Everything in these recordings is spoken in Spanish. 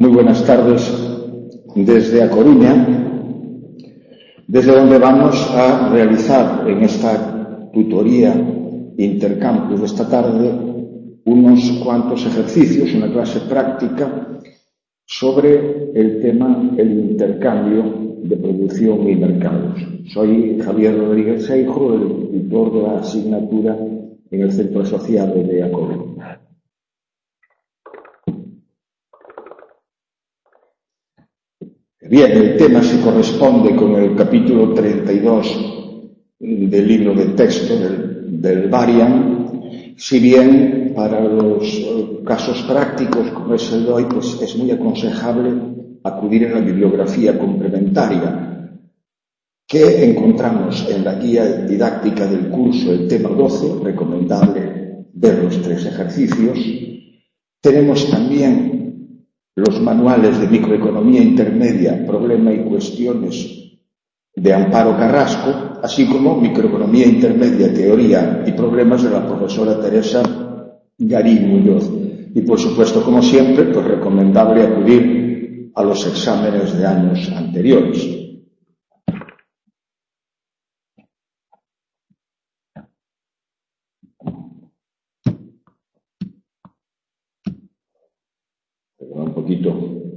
Muy buenas tardes desde A Coruña, desde donde vamos a realizar en esta tutoría intercampus de esta tarde unos cuantos ejercicios, una clase práctica sobre el tema el intercambio de producción y mercados. Soy Javier Rodríguez Seijo, el tutor de la asignatura en el Centro Asociado de A Coruña. Bien, el tema se corresponde con el capítulo 32 del libro de texto del Varian, si bien para los casos prácticos como es el de hoy, pues es muy aconsejable acudir a la bibliografía complementaria que encontramos en la guía didáctica del curso, el tema 12, recomendable ver los 3 ejercicios. Tenemos también los manuales de microeconomía intermedia, problema y cuestiones de Amparo Carrasco, así como microeconomía intermedia, teoría y problemas de la profesora Teresa Garín Muñoz. Y por supuesto, como siempre, pues recomendable acudir a los exámenes de años anteriores. Un poquito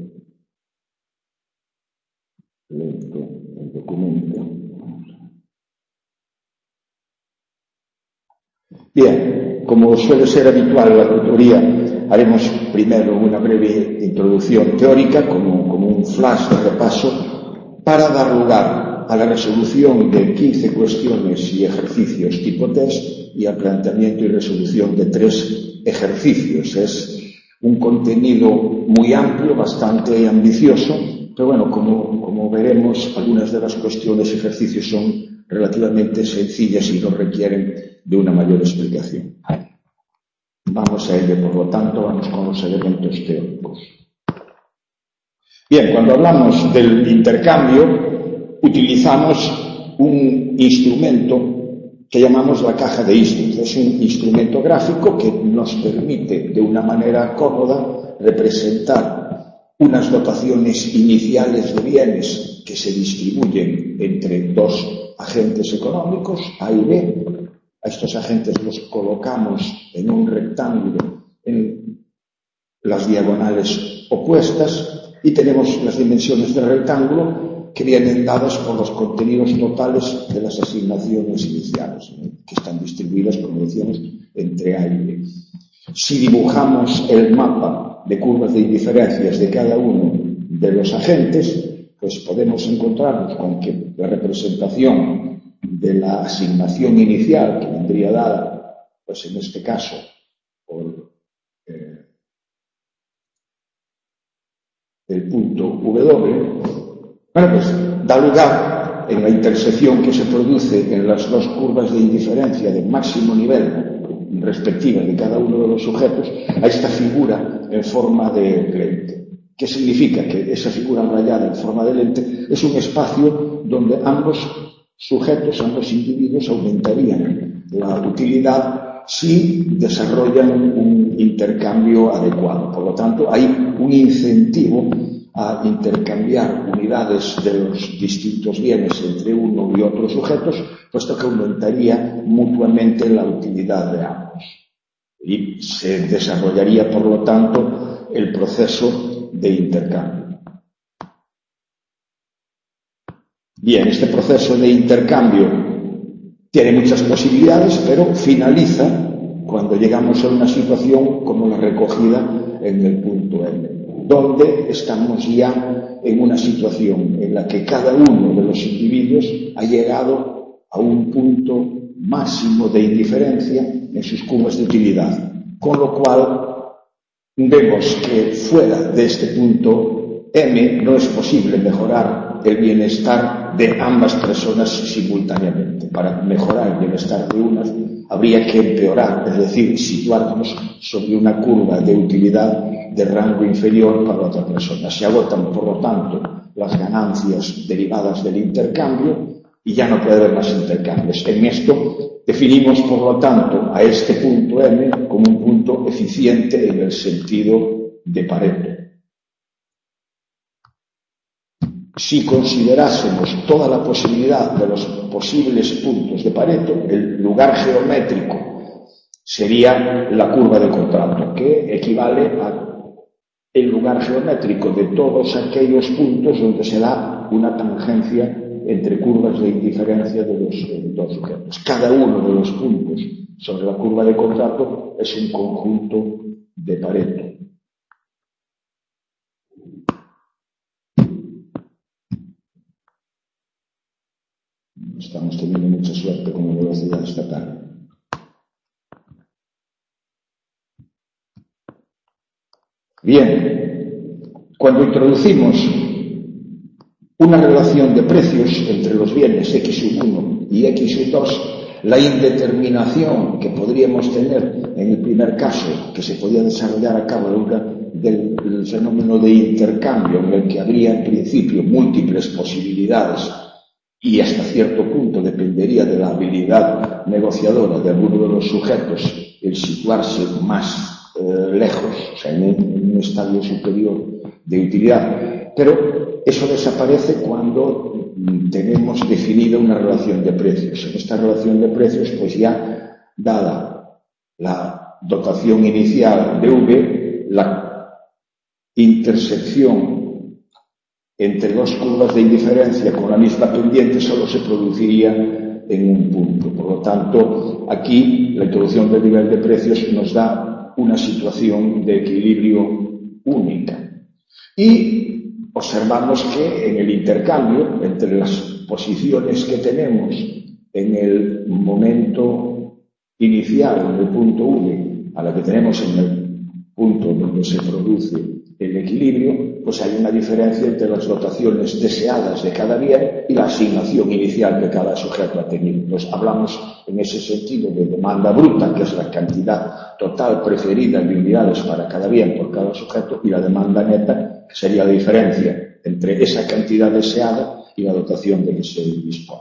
lento el documento. Bien, como suele ser habitual en la tutoría, haremos primero una breve introducción teórica como un flash de repaso para dar lugar a la resolución de 15 cuestiones y ejercicios tipo test y al planteamiento y resolución de 3 ejercicios. Es un contenido muy amplio, bastante ambicioso, pero bueno, como veremos, algunas de las cuestiones y ejercicios son relativamente sencillas y no requieren de una mayor explicación. Vamos a ello, por lo tanto, vamos con los elementos teóricos. Bien, cuando hablamos del intercambio, utilizamos un instrumento que llamamos la caja de Ising. Es un instrumento gráfico que nos permite de una manera cómoda representar unas dotaciones iniciales de bienes que se distribuyen entre 2 agentes económicos, A y B. A estos agentes los colocamos en un rectángulo en las diagonales opuestas y tenemos las dimensiones del rectángulo que vienen dadas por los contenidos totales de las asignaciones iniciales, que están distribuidas, como decíamos, entre A y B. Si dibujamos el mapa de curvas de indiferencias de cada uno de los agentes, pues podemos encontrarnos con que la representación de la asignación inicial, que vendría dada, pues en este caso, por el punto W, bueno, pues da lugar, en la intersección que se produce en las 2 curvas de indiferencia de máximo nivel respectiva de cada uno de los sujetos, a esta figura en forma de lente. ¿Qué significa? Que esa figura rayada en forma de lente es un espacio donde ambos sujetos, ambos individuos aumentarían la utilidad si desarrollan un intercambio adecuado. Por lo tanto, hay un incentivo a intercambiar unidades de los distintos bienes entre uno y otros sujetos, puesto que aumentaría mutuamente la utilidad de ambos. Y se desarrollaría, por lo tanto, el proceso de intercambio. Bien, este proceso de intercambio tiene muchas posibilidades, pero finaliza cuando llegamos a una situación como la recogida en el punto M, donde estamos ya en una situación en la que cada uno de los individuos ha llegado a un punto máximo de indiferencia en sus curvas de utilidad, con lo cual vemos que fuera de este punto M no es posible mejorar el bienestar de ambas personas simultáneamente. Para mejorar el bienestar de unas habría que empeorar, es decir, situarnos sobre una curva de utilidad de rango inferior para otra persona. Se agotan, por lo tanto, las ganancias derivadas del intercambio y ya no puede haber más intercambios. En esto definimos, por lo tanto, a este punto M como un punto eficiente en el sentido de Pareto. si considerásemos toda la posibilidad de los posibles puntos de Pareto, el lugar geométrico sería la curva de contrato, que equivale al lugar geométrico de todos aquellos puntos donde se da una tangencia entre curvas de indiferencia de los dos sujetos. Cada uno de los puntos sobre la curva de contrato es un conjunto de Pareto. Estamos teniendo mucha suerte con la velocidad estatal. Bien, cuando introducimos una relación de precios entre los bienes X1 y X2, la indeterminación que podríamos tener en el primer caso, que se podía desarrollar a cabo del fenómeno de intercambio, en el que habría en principio múltiples posibilidades y hasta cierto punto dependería de la habilidad negociadora de alguno de los sujetos el situarse más lejos, o sea, en un estadio superior de utilidad. Pero eso desaparece cuando tenemos definida una relación de precios. En esta relación de precios, pues ya dada la dotación inicial de V, la intersección entre dos curvas de indiferencia con la misma pendiente solo se produciría en un punto. Por lo tanto, aquí la introducción del nivel de precios nos da una situación de equilibrio única. Y observamos que en el intercambio entre las posiciones que tenemos en el momento inicial, en el punto V, a la que tenemos en el punto donde se produce el equilibrio, pues hay una diferencia entre las dotaciones deseadas de cada bien y la asignación inicial que cada sujeto ha tenido. Entonces hablamos en ese sentido de demanda bruta, que es la cantidad total preferida de unidades para cada bien por cada sujeto, y la demanda neta, que sería la diferencia entre esa cantidad deseada y la dotación de que se dispone.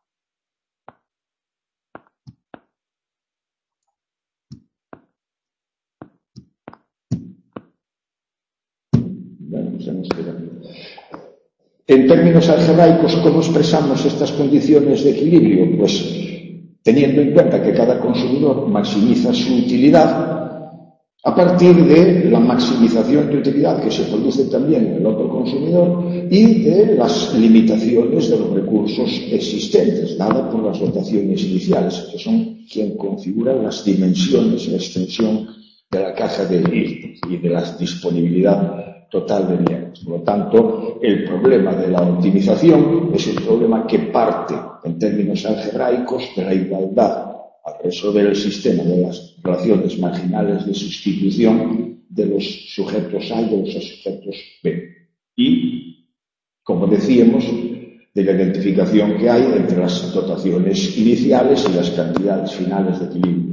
En términos algebraicos, ¿cómo expresamos estas condiciones de equilibrio? Pues teniendo en cuenta que cada consumidor maximiza su utilidad a partir de la maximización de utilidad que se produce también en el otro consumidor y de las limitaciones de los recursos existentes, dadas por las dotaciones iniciales, que son quien configura las dimensiones y la extensión de la caja de Hilbert y de la disponibilidad total de bienes. Por lo tanto, el problema de la optimización es un problema que parte, en términos algebraicos, de la igualdad al resolver el sistema de las relaciones marginales de sustitución de los sujetos A y de los sujetos B. Y, como decíamos, de la identificación que hay entre las dotaciones iniciales y las cantidades finales de equilibrio.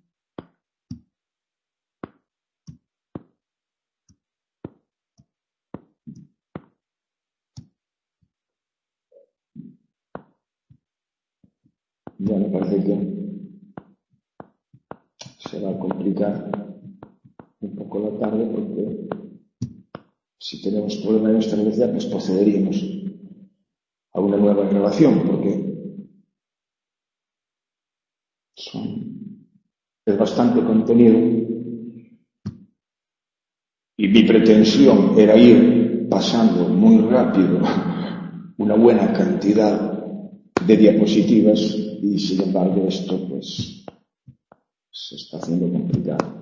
Ya me parece que se va a complicar un poco la tarde porque si tenemos problema en esta velocidad, pues procederíamos a una nueva relación porque es bastante contenido y mi pretensión era ir pasando muy rápido una buena cantidad de diapositivas y sin embargo esto pues se está haciendo complicado.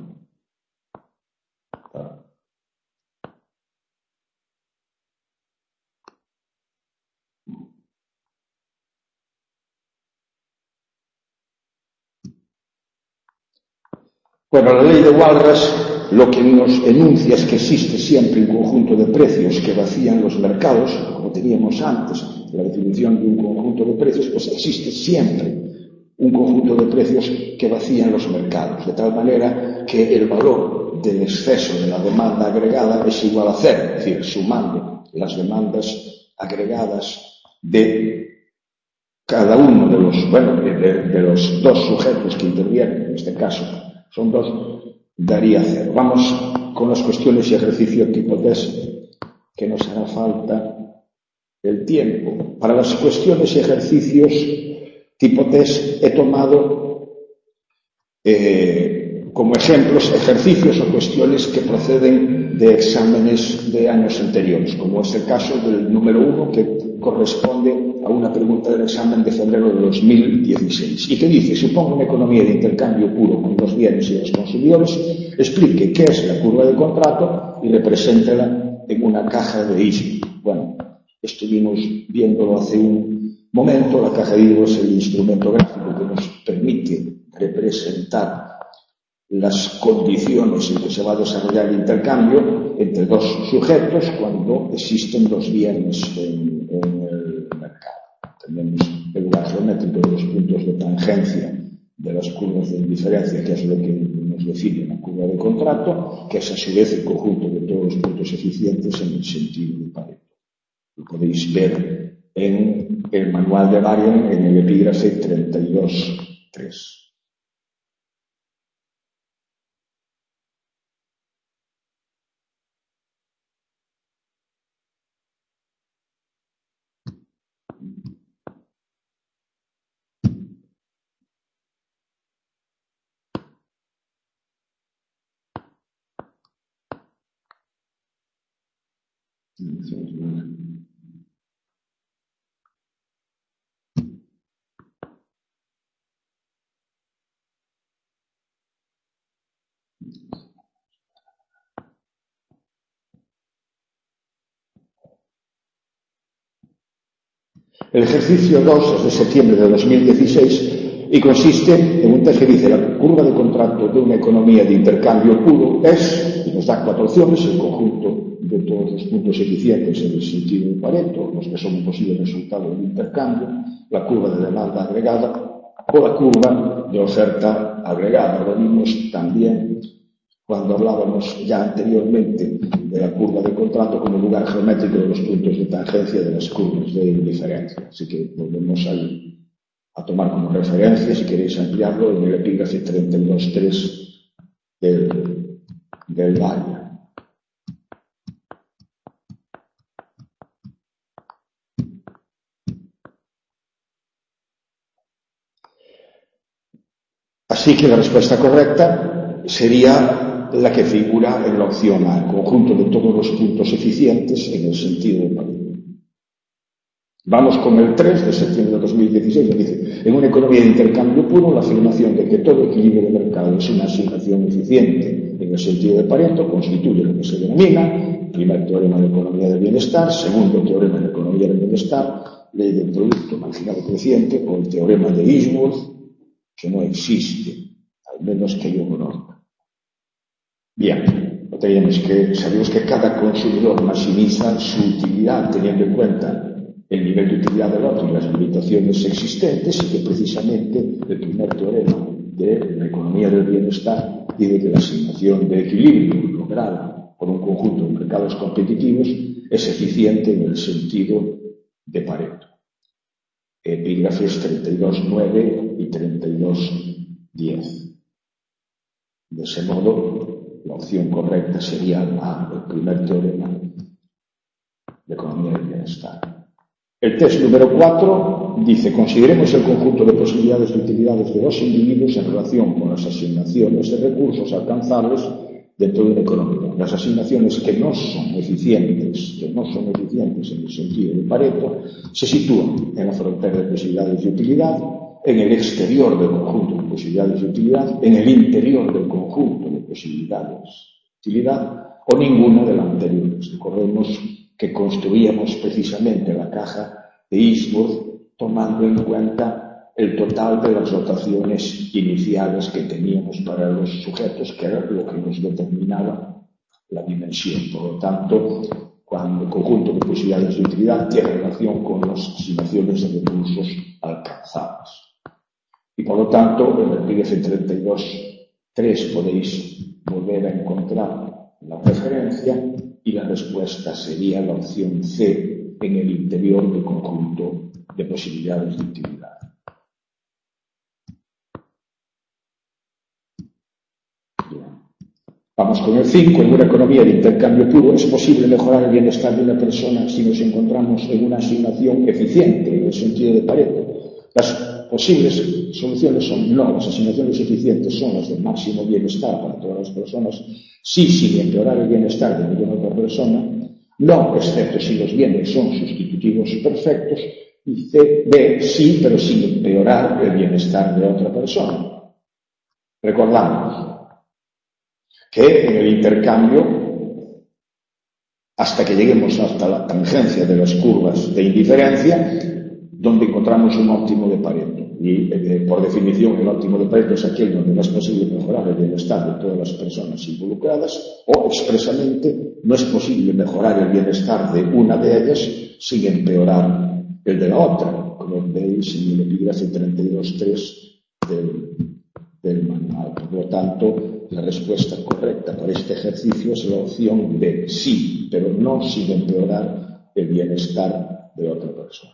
Bueno, la ley de Walras lo que nos enuncia es que existe siempre un conjunto de precios que vacían los mercados, como teníamos antes, la definición de un conjunto de precios, pues existe siempre un conjunto de precios que vacían los mercados, de tal manera que el valor del exceso de la demanda agregada es igual a cero, es decir, sumando las demandas agregadas de cada uno de los, de los dos sujetos que intervienen, en este caso son dos, daría cero. Vamos con las cuestiones y ejercicio tipo test que nos hará falta el tiempo. Para las cuestiones y ejercicios tipo test he tomado como ejemplos ejercicios o cuestiones que proceden de exámenes de años anteriores, como es el caso del número 1, que corresponde a una pregunta del examen de febrero de 2016, y que dice: supongo una economía de intercambio puro con los bienes y los consumidores, explique qué es la curva de contrato y represéntela en una caja de ISO. Bueno, estuvimos viéndolo hace un momento. La caja de ISO es el instrumento gráfico que nos permite representar las condiciones en que se va a desarrollar el intercambio entre dos sujetos cuando existen dos bienes en el mercado. Tenemos el lugar geométrico de los puntos de tangencia de las curvas de indiferencia, que es lo que nos define la curva de contrato, que es a su vez el conjunto de todos los puntos eficientes en el sentido de Pareto. Lo podéis ver en el manual de Varian en el epígrafe 32.3. El ejercicio 2 es de septiembre de 2016 y consiste en un test que dice: la curva de contrato de una economía de intercambio puro es, y nos da 4 opciones, el conjunto de todos los puntos eficientes en el sentido de Pareto, los que son un posible resultado del intercambio, la curva de demanda agregada o la curva de oferta agregada. Lo vimos también cuando hablábamos ya anteriormente de la curva de contrato como lugar geométrico de los puntos de tangencia de las curvas de indiferencia. Así que volvemos a tomar como referencia, si queréis ampliarlo, en el epígrafe 32.3 del Valle. Así que la respuesta correcta sería la que figura en la opción A, el conjunto de todos los puntos eficientes en el sentido de Pareto. Vamos con el 3 de septiembre de 2016, que dice: en una economía de intercambio puro, la afirmación de que todo equilibrio de mercado es una asignación eficiente en el sentido de Pareto constituye lo que se denomina primer teorema de economía del bienestar, segundo teorema de economía del bienestar, ley del producto marginal creciente, o el teorema de Ishworth, que no existe, al menos que yo conozca. Bien, sabemos que cada consumidor maximiza su utilidad teniendo en cuenta el nivel de utilidad del otro y las limitaciones existentes, y que precisamente el primer teorema de la economía del bienestar dice que la asignación de equilibrio lograda por un conjunto de mercados competitivos es eficiente en el sentido de Pareto. Epígrafes 32.9 y 32.10. De ese modo, la opción correcta sería el primer teorema de economía del bienestar. El test número 4 dice: consideremos el conjunto de posibilidades de utilidades de los individuos en relación con las asignaciones de recursos alcanzables dentro de una economía. Las asignaciones que no son eficientes en el sentido de Pareto, se sitúan en la frontera de posibilidades de utilidad, en el exterior del conjunto de posibilidades de utilidad, en el interior del conjunto de posibilidades de utilidad, o ninguna de las anteriores. Recordemos que construíamos precisamente la caja de Ishworth tomando en cuenta el total de las dotaciones iniciales que teníamos para los sujetos, que era lo que nos determinaba la dimensión. Por lo tanto, cuando el conjunto de posibilidades de utilidad tiene relación con las asignaciones de recursos alcanzables. Y por lo tanto, en el epígrafe 32.3 podéis volver a encontrar la referencia, y la respuesta sería la opción C, en el interior del conjunto de posibilidades de utilidad. Bien. Vamos con el 5. En una economía de intercambio puro es posible mejorar el bienestar de una persona si nos encontramos en una asignación eficiente, en el sentido de Pareto. Las posibles soluciones son no, las asignaciones eficientes son las de máximo bienestar para todas las personas, sí, sin empeorar el bienestar de ninguna otra persona, no, excepto si los bienes son sustitutivos perfectos, y C, B, sí, pero sin empeorar el bienestar de otra persona. Recordamos que en el intercambio, hasta que lleguemos hasta la tangencia de las curvas de indiferencia, donde encontramos un óptimo de Pareto. Y por definición el óptimo de Pareto es aquel donde no es posible mejorar el bienestar de todas las personas involucradas, o expresamente no es posible mejorar el bienestar de una de ellas sin empeorar el de la otra, como veis en el epígrafe 32.3 del manual. Por lo tanto, la respuesta correcta para este ejercicio es la opción B, sí, pero no sin empeorar el bienestar de otra persona.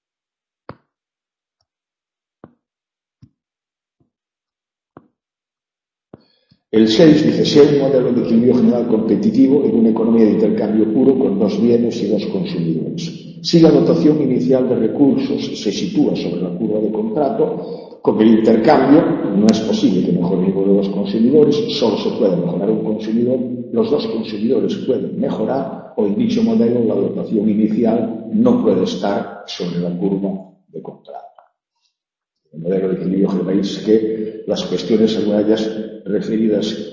El 6 dice, si hay un modelo de equilibrio general competitivo en una economía de intercambio puro con dos bienes y dos consumidores. Si la dotación inicial de recursos se sitúa sobre la curva de contrato, con el intercambio no es posible que mejore ninguno de los consumidores, solo se puede mejorar un consumidor, los dos consumidores pueden mejorar, o en dicho modelo la dotación inicial no puede estar sobre la curva de contrato. El modelo de equilibrio general veis que las cuestiones, algunas de ellas referidas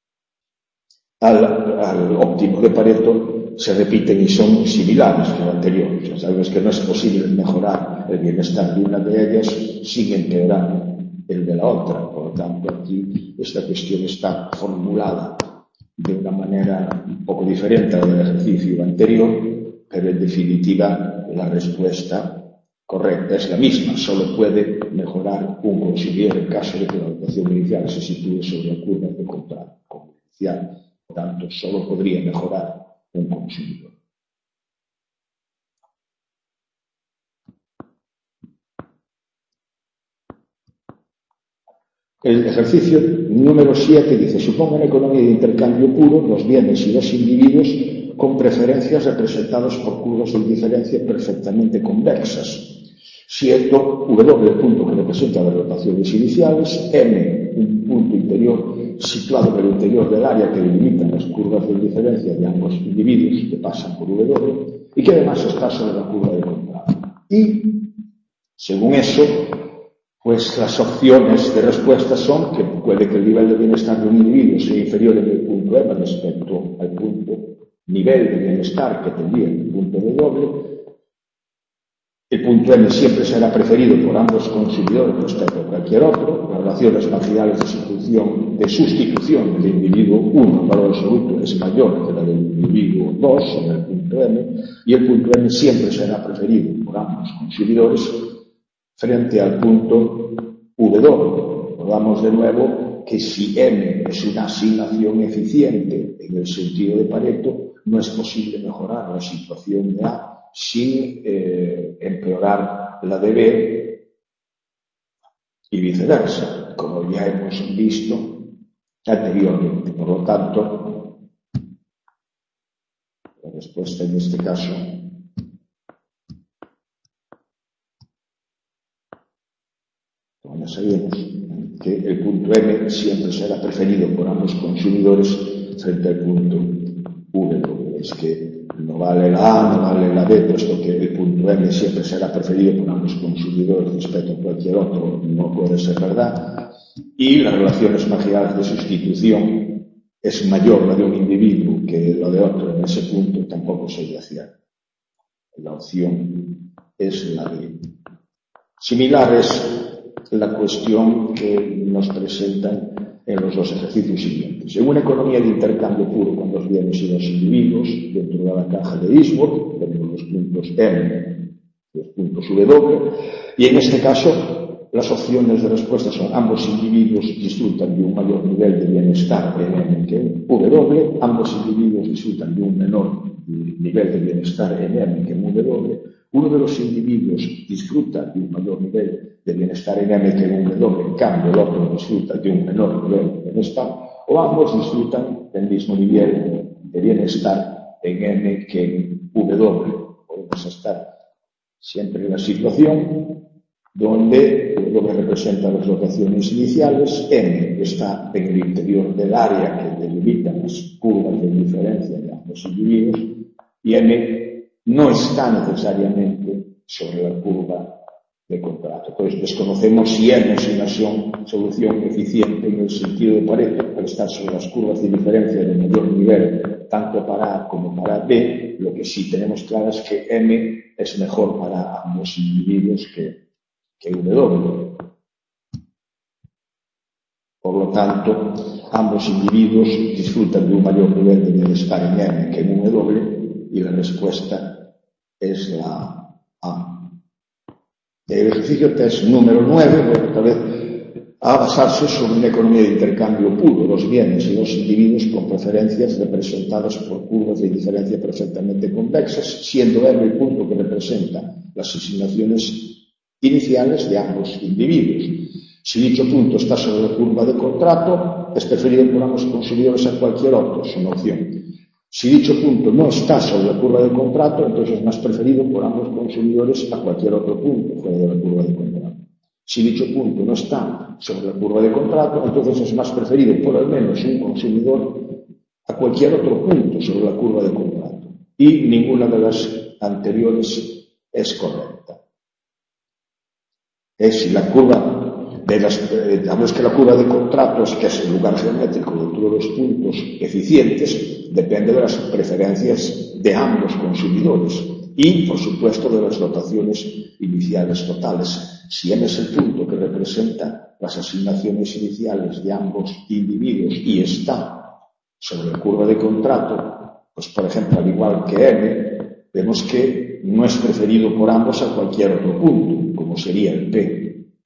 al óptimo de Pareto, se repiten y son similares que lo anterior. O sea, sabes que no es posible mejorar el bienestar de una de ellas sin empeorar el de la otra. Por lo tanto, aquí esta cuestión está formulada de una manera un poco diferente a la del ejercicio anterior, pero en definitiva la respuesta correcta es la misma. Solo puede mejorar un consumidor en caso de que la dotación inicial se sitúe sobre la curva de contrato comercial. Por tanto, solo podría mejorar un consumidor. El ejercicio número 7 dice, suponga una economía de intercambio puro los bienes y los individuos con preferencias representados por curvas de diferencia perfectamente convexas, siendo W el punto que representa las rotaciones iniciales, M un punto interior situado en el interior del área que delimitan las curvas de diferencia de ambos individuos que pasan por W y que además está sobre la curva de contrato. Y, según eso, pues las opciones de respuesta son que puede que el nivel de bienestar de un individuo sea inferior en el punto M respecto al punto nivel de bienestar que tendría en el punto W. El punto M siempre será preferido por ambos consumidores respecto a cualquier otro. Las relaciones marginales de sustitución del individuo 1 en valor absoluto es mayor que la del individuo 2 en el punto M, y el punto M siempre será preferido por ambos consumidores frente al punto W. Recordamos de nuevo que si M es una asignación eficiente en el sentido de Pareto, no es posible mejorar la situación de A sin empeorar la de B y viceversa, como ya hemos visto anteriormente. Por lo tanto, la respuesta en este caso como ya sabemos, que el punto M siempre será preferido por ambos consumidores frente al punto W. Es que no vale la A, no vale la B, puesto que el punto M siempre será preferido por ambos consumidores respecto a cualquier otro, no puede ser verdad. Y las relaciones marginales de sustitución es mayor la de un individuo que la de otro en ese punto, tampoco sería cierto. La opción es la B. Similar es la cuestión que nos presentan en los dos ejercicios siguientes. En una economía de intercambio puro con los bienes y los individuos, dentro de la caja de Eastwood, tenemos los puntos M y los puntos W, y en este caso las opciones de respuesta son ambos individuos disfrutan de un mayor nivel de bienestar en M que en W, ambos individuos disfrutan de un menor nivel de bienestar en M que en W, uno de los individuos disfruta de un mayor nivel de bienestar en M que en W, en cambio el otro disfruta de un menor nivel de bienestar, o ambos disfrutan del mismo nivel de bienestar en M que en W. Podemos estar siempre en la situación donde W representa las rotaciones iniciales, M está en el interior del área que delimitan las curvas de diferencia de ambos individuos, y M no está necesariamente sobre la curva de contrato. Entonces desconocemos si M es una solución eficiente en el sentido de Pareto para estar sobre las curvas de diferencia de mayor nivel, tanto para A como para B. Lo que sí tenemos claro es que M es mejor para ambos individuos que W. Por lo tanto, ambos individuos disfrutan de un mayor nivel de bienestar en M que en W, y la respuesta es la A. El ejercicio test número 9, otra vez, a basarse sobre una economía de intercambio puro, los bienes y los individuos con preferencias representadas por curvas de diferencia perfectamente convexas, siendo M el punto que representa las asignaciones iniciales de ambos individuos. Si dicho punto está sobre la curva de contrato, es preferido por ambos consumidores a cualquier otro, es una opción. Si dicho punto no está sobre la curva de contrato, entonces es más preferido por ambos consumidores a cualquier otro punto fuera de la curva de contrato. Si dicho punto no está sobre la curva de contrato, entonces es más preferido por al menos un consumidor a cualquier otro punto sobre la curva de contrato. Y ninguna de las anteriores es correcta. Si la curva digamos que la curva de contratos, que es el lugar geométrico de todos los puntos eficientes, depende de las preferencias de ambos consumidores y, por supuesto, de las rotaciones iniciales totales. Si M es el punto que representa las asignaciones iniciales de ambos individuos y está sobre la curva de contrato, pues, por ejemplo, al igual que M, vemos que no es preferido por ambos a cualquier otro punto, como sería el P,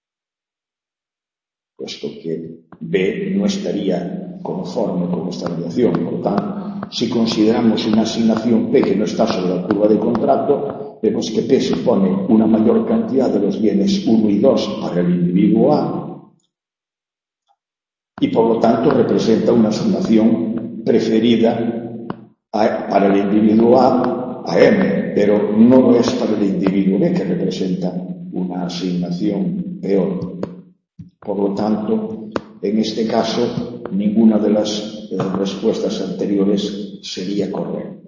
puesto que B no estaría conforme con esta relación. Por lo tanto, si consideramos una asignación P que no está sobre la curva de contrato, vemos que P supone una mayor cantidad de los bienes 1 y 2 para el individuo A, y por lo tanto representa una asignación preferida para el individuo A M, pero no lo es para el individuo B, que representa una asignación peor. Por lo tanto, en este caso, ninguna de las respuestas anteriores sería correcta.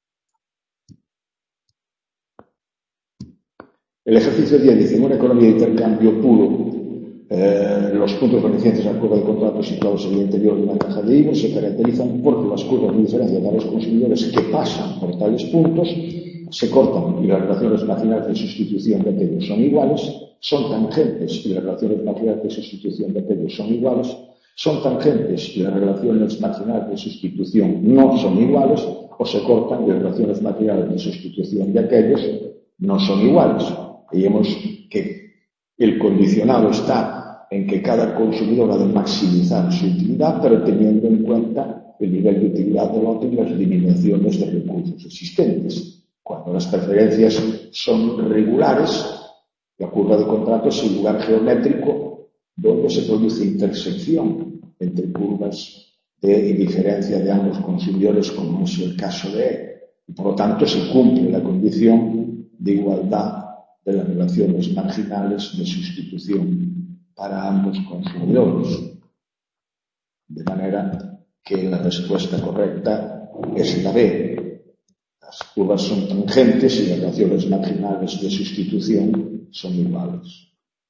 El ejercicio 10 dice: en una economía de intercambio puro, los puntos beneficientes a la curva de contrato situados en el interior de una caja de Hilbert se caracterizan porque las curvas de diferencia de los consumidores que pasan por tales puntos se cortan y las relaciones marginales de sustitución de aquellos son iguales, son tangentes y las relaciones marginales de sustitución de aquellos son iguales, son tangentes y las relaciones marginales de sustitución no son iguales, o se cortan y las relaciones marginales de sustitución de aquellos no son iguales. Veíamos que el condicionado está en que cada consumidor ha de maximizar su utilidad, pero teniendo en cuenta el nivel de utilidad del otro y las limitaciones de recursos existentes. Cuando las preferencias son regulares, la curva de contrato es el lugar geométrico donde se produce intersección entre curvas de diferencia de ambos consumidores, como es el caso de E. Y por lo tanto, se cumple la condición de igualdad de las relaciones marginales de sustitución para ambos consumidores. De manera que la respuesta correcta es la B. Las curvas son tangentes y las relaciones marginales de sustitución son iguales.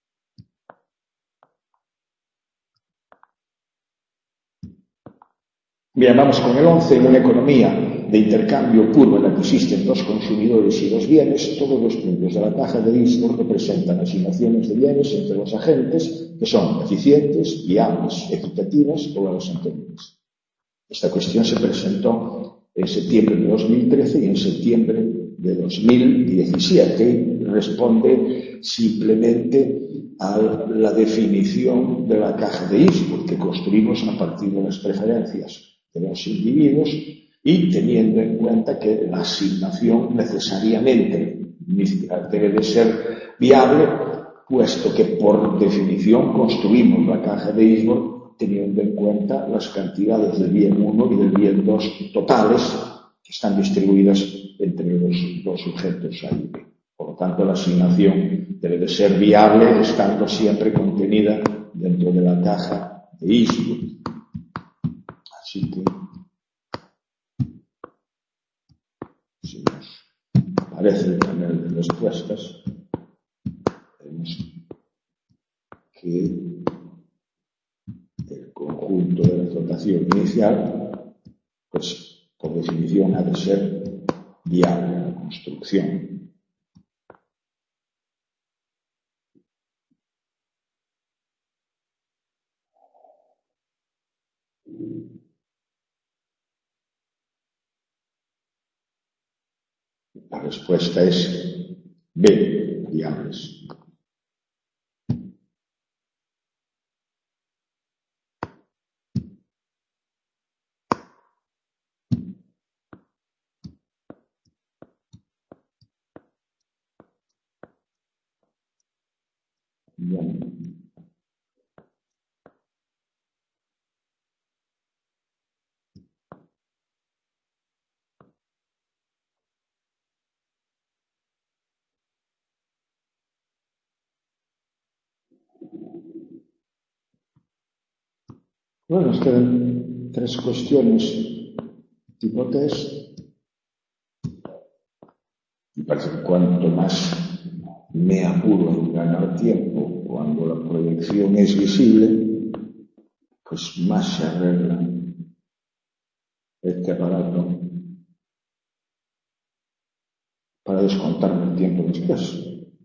Bien, vamos con el 11. En una economía de intercambio puro en la que existen dos consumidores y dos bienes, todos los puntos de la caja de Hilbert representan asignaciones de bienes entre los agentes que son eficientes, viables, equitativas o las anteriores. Esta cuestión se presentó en septiembre de 2013 y en septiembre de 2017 y responde simplemente a la definición de la caja de Hilbert que construimos a partir de las preferencias de los individuos y teniendo en cuenta que la asignación necesariamente debe de ser viable, puesto que por definición construimos la caja de Hilbert teniendo en cuenta las cantidades del bien 1 y del bien 2 totales que están distribuidas entre los dos sujetos A y B. Por lo tanto, la asignación debe de ser viable, estando siempre contenida dentro de la caja de Eastwood. Así que, si nos aparece el panel de respuestas, vemos que el conjunto de la rotación inicial, pues por definición ha de ser viable la construcción. La respuesta es B, viables. Bien. Bueno, nos quedan 3 cuestiones tipo test. Y parece que cuanto más me apuro en ganar tiempo cuando la proyección es visible, pues más se arregla este aparato para descontarme el tiempo después.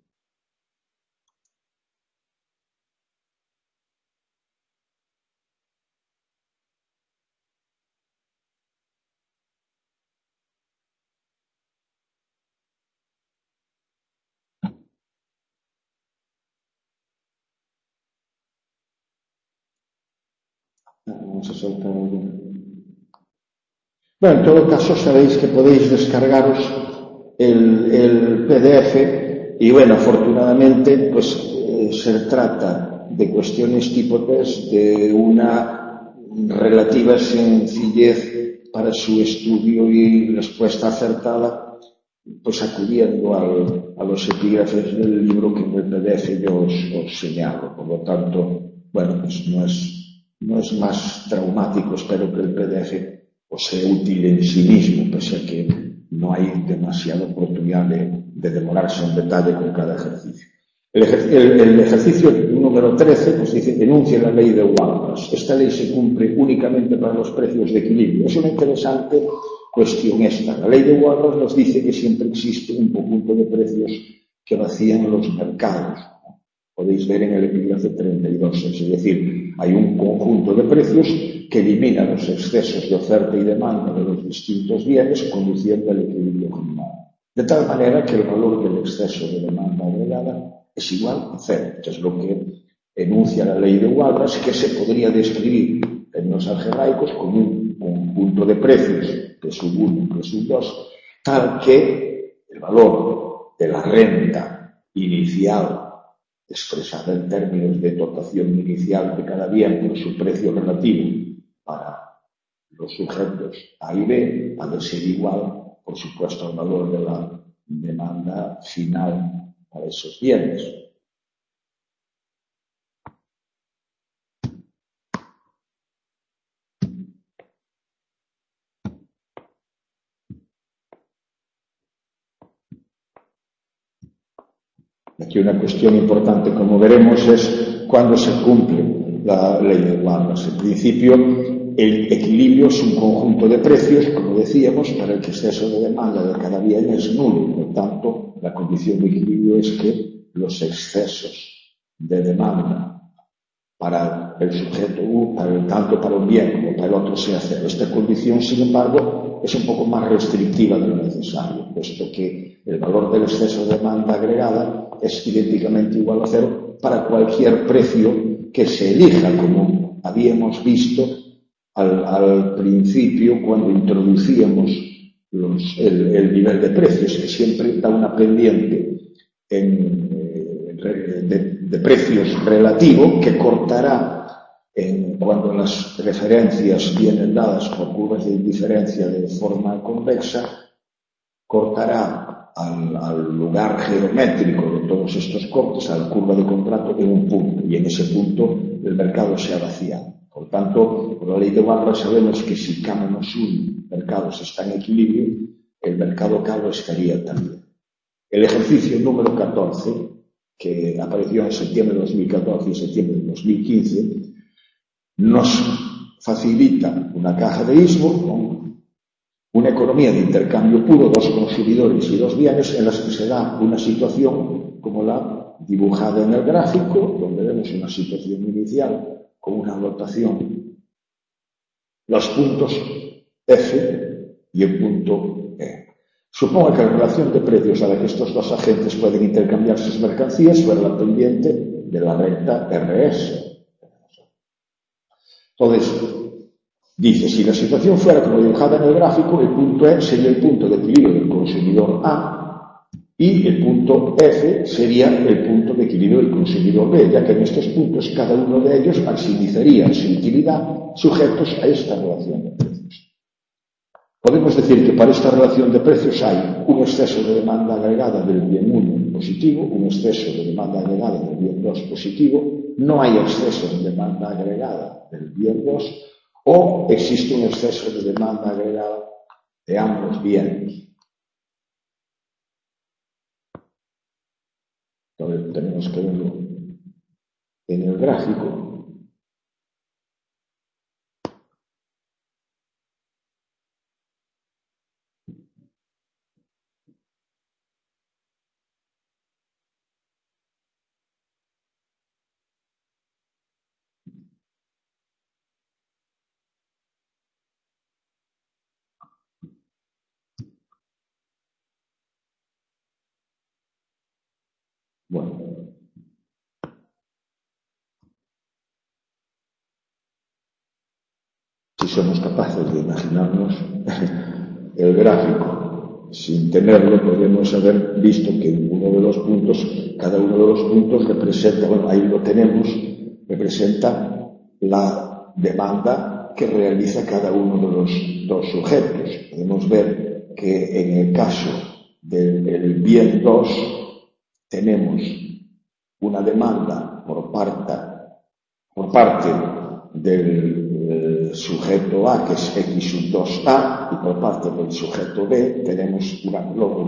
Vamos a saltar algo. Bueno, en todo caso sabéis que podéis descargaros el PDF y bueno, afortunadamente pues se trata de cuestiones tipo test de una relativa sencillez para su estudio y respuesta acertada, pues acudiendo a los epígrafes del libro que en el PDF yo os señalo. Por lo tanto, bueno, pues no es más traumático, espero que el PDF os sea útil en sí mismo, pese a que no hay demasiada oportunidad de demorarse en detalle con cada ejercicio. El ejercicio número 13 nos dice, enuncia la ley de Walras. Esta ley se cumple únicamente para los precios de equilibrio. Es una interesante cuestión esta. La ley de Walras nos dice que siempre existe un conjunto de precios que vacían los mercados. Podéis ver en el epígrafe 32, es decir, hay un conjunto de precios que elimina los excesos de oferta y demanda de los distintos bienes, conduciendo al equilibrio general. De tal manera que el valor del exceso de demanda agregada es igual a cero, que es lo que enuncia la ley de Walras, que se podría describir en los algebraicos como un conjunto de precios, que sub 1, que sub 2, tal que el valor de la renta inicial expresada en términos de dotación inicial de cada bien por su precio relativo para los sujetos A y B, ha de ser igual, por supuesto, al valor de la demanda final para esos bienes. Aquí una cuestión importante, como veremos, es cuándo se cumple la ley de Walras. En principio, el equilibrio es un conjunto de precios, como decíamos, para el que exceso de demanda de cada bien es nulo. Por tanto, la condición de equilibrio es que los excesos de demanda para el sujeto U, tanto para un bien como para el otro, sea cero. Esta condición, sin embargo, es un poco más restrictiva de lo necesario, puesto que el valor del exceso de demanda agregada es idénticamente igual a cero para cualquier precio que se elija, como habíamos visto al principio cuando introducíamos el nivel de precios, que siempre da una pendiente de precios relativo que cortará cuando las referencias vienen dadas por curvas de indiferencia de forma convexa, cortará al lugar geométrico de todos estos cortes, a la curva de contrato, en un punto, y en ese punto el mercado se ha vaciado. Por tanto, por la ley de Barra sabemos que si K menos 1 mercados está en equilibrio, el mercado K lo estaría también. El ejercicio número 14, que apareció en septiembre de 2014 y septiembre de 2015, nos facilita una caja de Eastburn con una economía de intercambio puro, dos consumidores y dos bienes, en las que se da una situación como la dibujada en el gráfico, donde vemos una situación inicial con una anotación, los puntos F y el punto E. Supongo que la relación de precios a la que estos dos agentes pueden intercambiar sus mercancías fuera la pendiente de la recta RS. Entonces, dice, si la situación fuera como dibujada en el gráfico, el punto E sería el punto de equilibrio del consumidor A y el punto F sería el punto de equilibrio del consumidor B, ya que en estos puntos cada uno de ellos maximizaría su utilidad sujetos a esta relación de precios. Podemos decir que para esta relación de precios hay un exceso de demanda agregada del bien 1 positivo, un exceso de demanda agregada del bien 2 positivo, no hay exceso de demanda agregada del bien 2, o existe un exceso de demanda agregada de ambos bienes. Entonces tenemos que verlo en el gráfico. Bueno, si somos capaces de imaginarnos el gráfico sin tenerlo, podemos haber visto que uno de los puntos, cada uno de los puntos representa, bueno, ahí lo tenemos, representa la demanda que realiza cada uno de los dos sujetos. Podemos ver que en el caso del bien 2 tenemos una demanda por parte del sujeto A, que es X sub 2A, y por parte del sujeto B tenemos una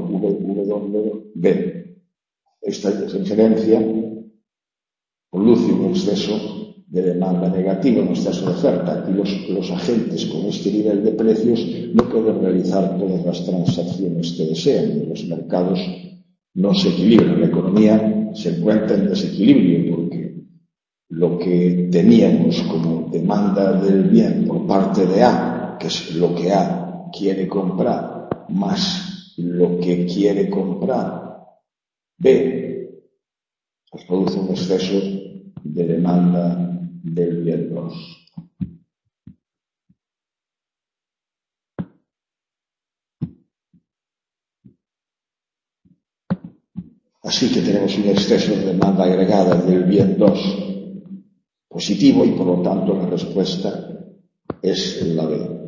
W. Esta diferencia produce un exceso de demanda negativa, un exceso de oferta, y los agentes con este nivel de precios no pueden realizar todas las transacciones que desean. Los mercados no se equilibran, la economía se encuentra en desequilibrio porque lo que teníamos como demanda del bien por parte de A, que es lo que A quiere comprar, más lo que quiere comprar B, pues produce un exceso de demanda del bien 2. Así que tenemos un exceso de demanda agregada del bien 2 positivo y por lo tanto la respuesta es la B.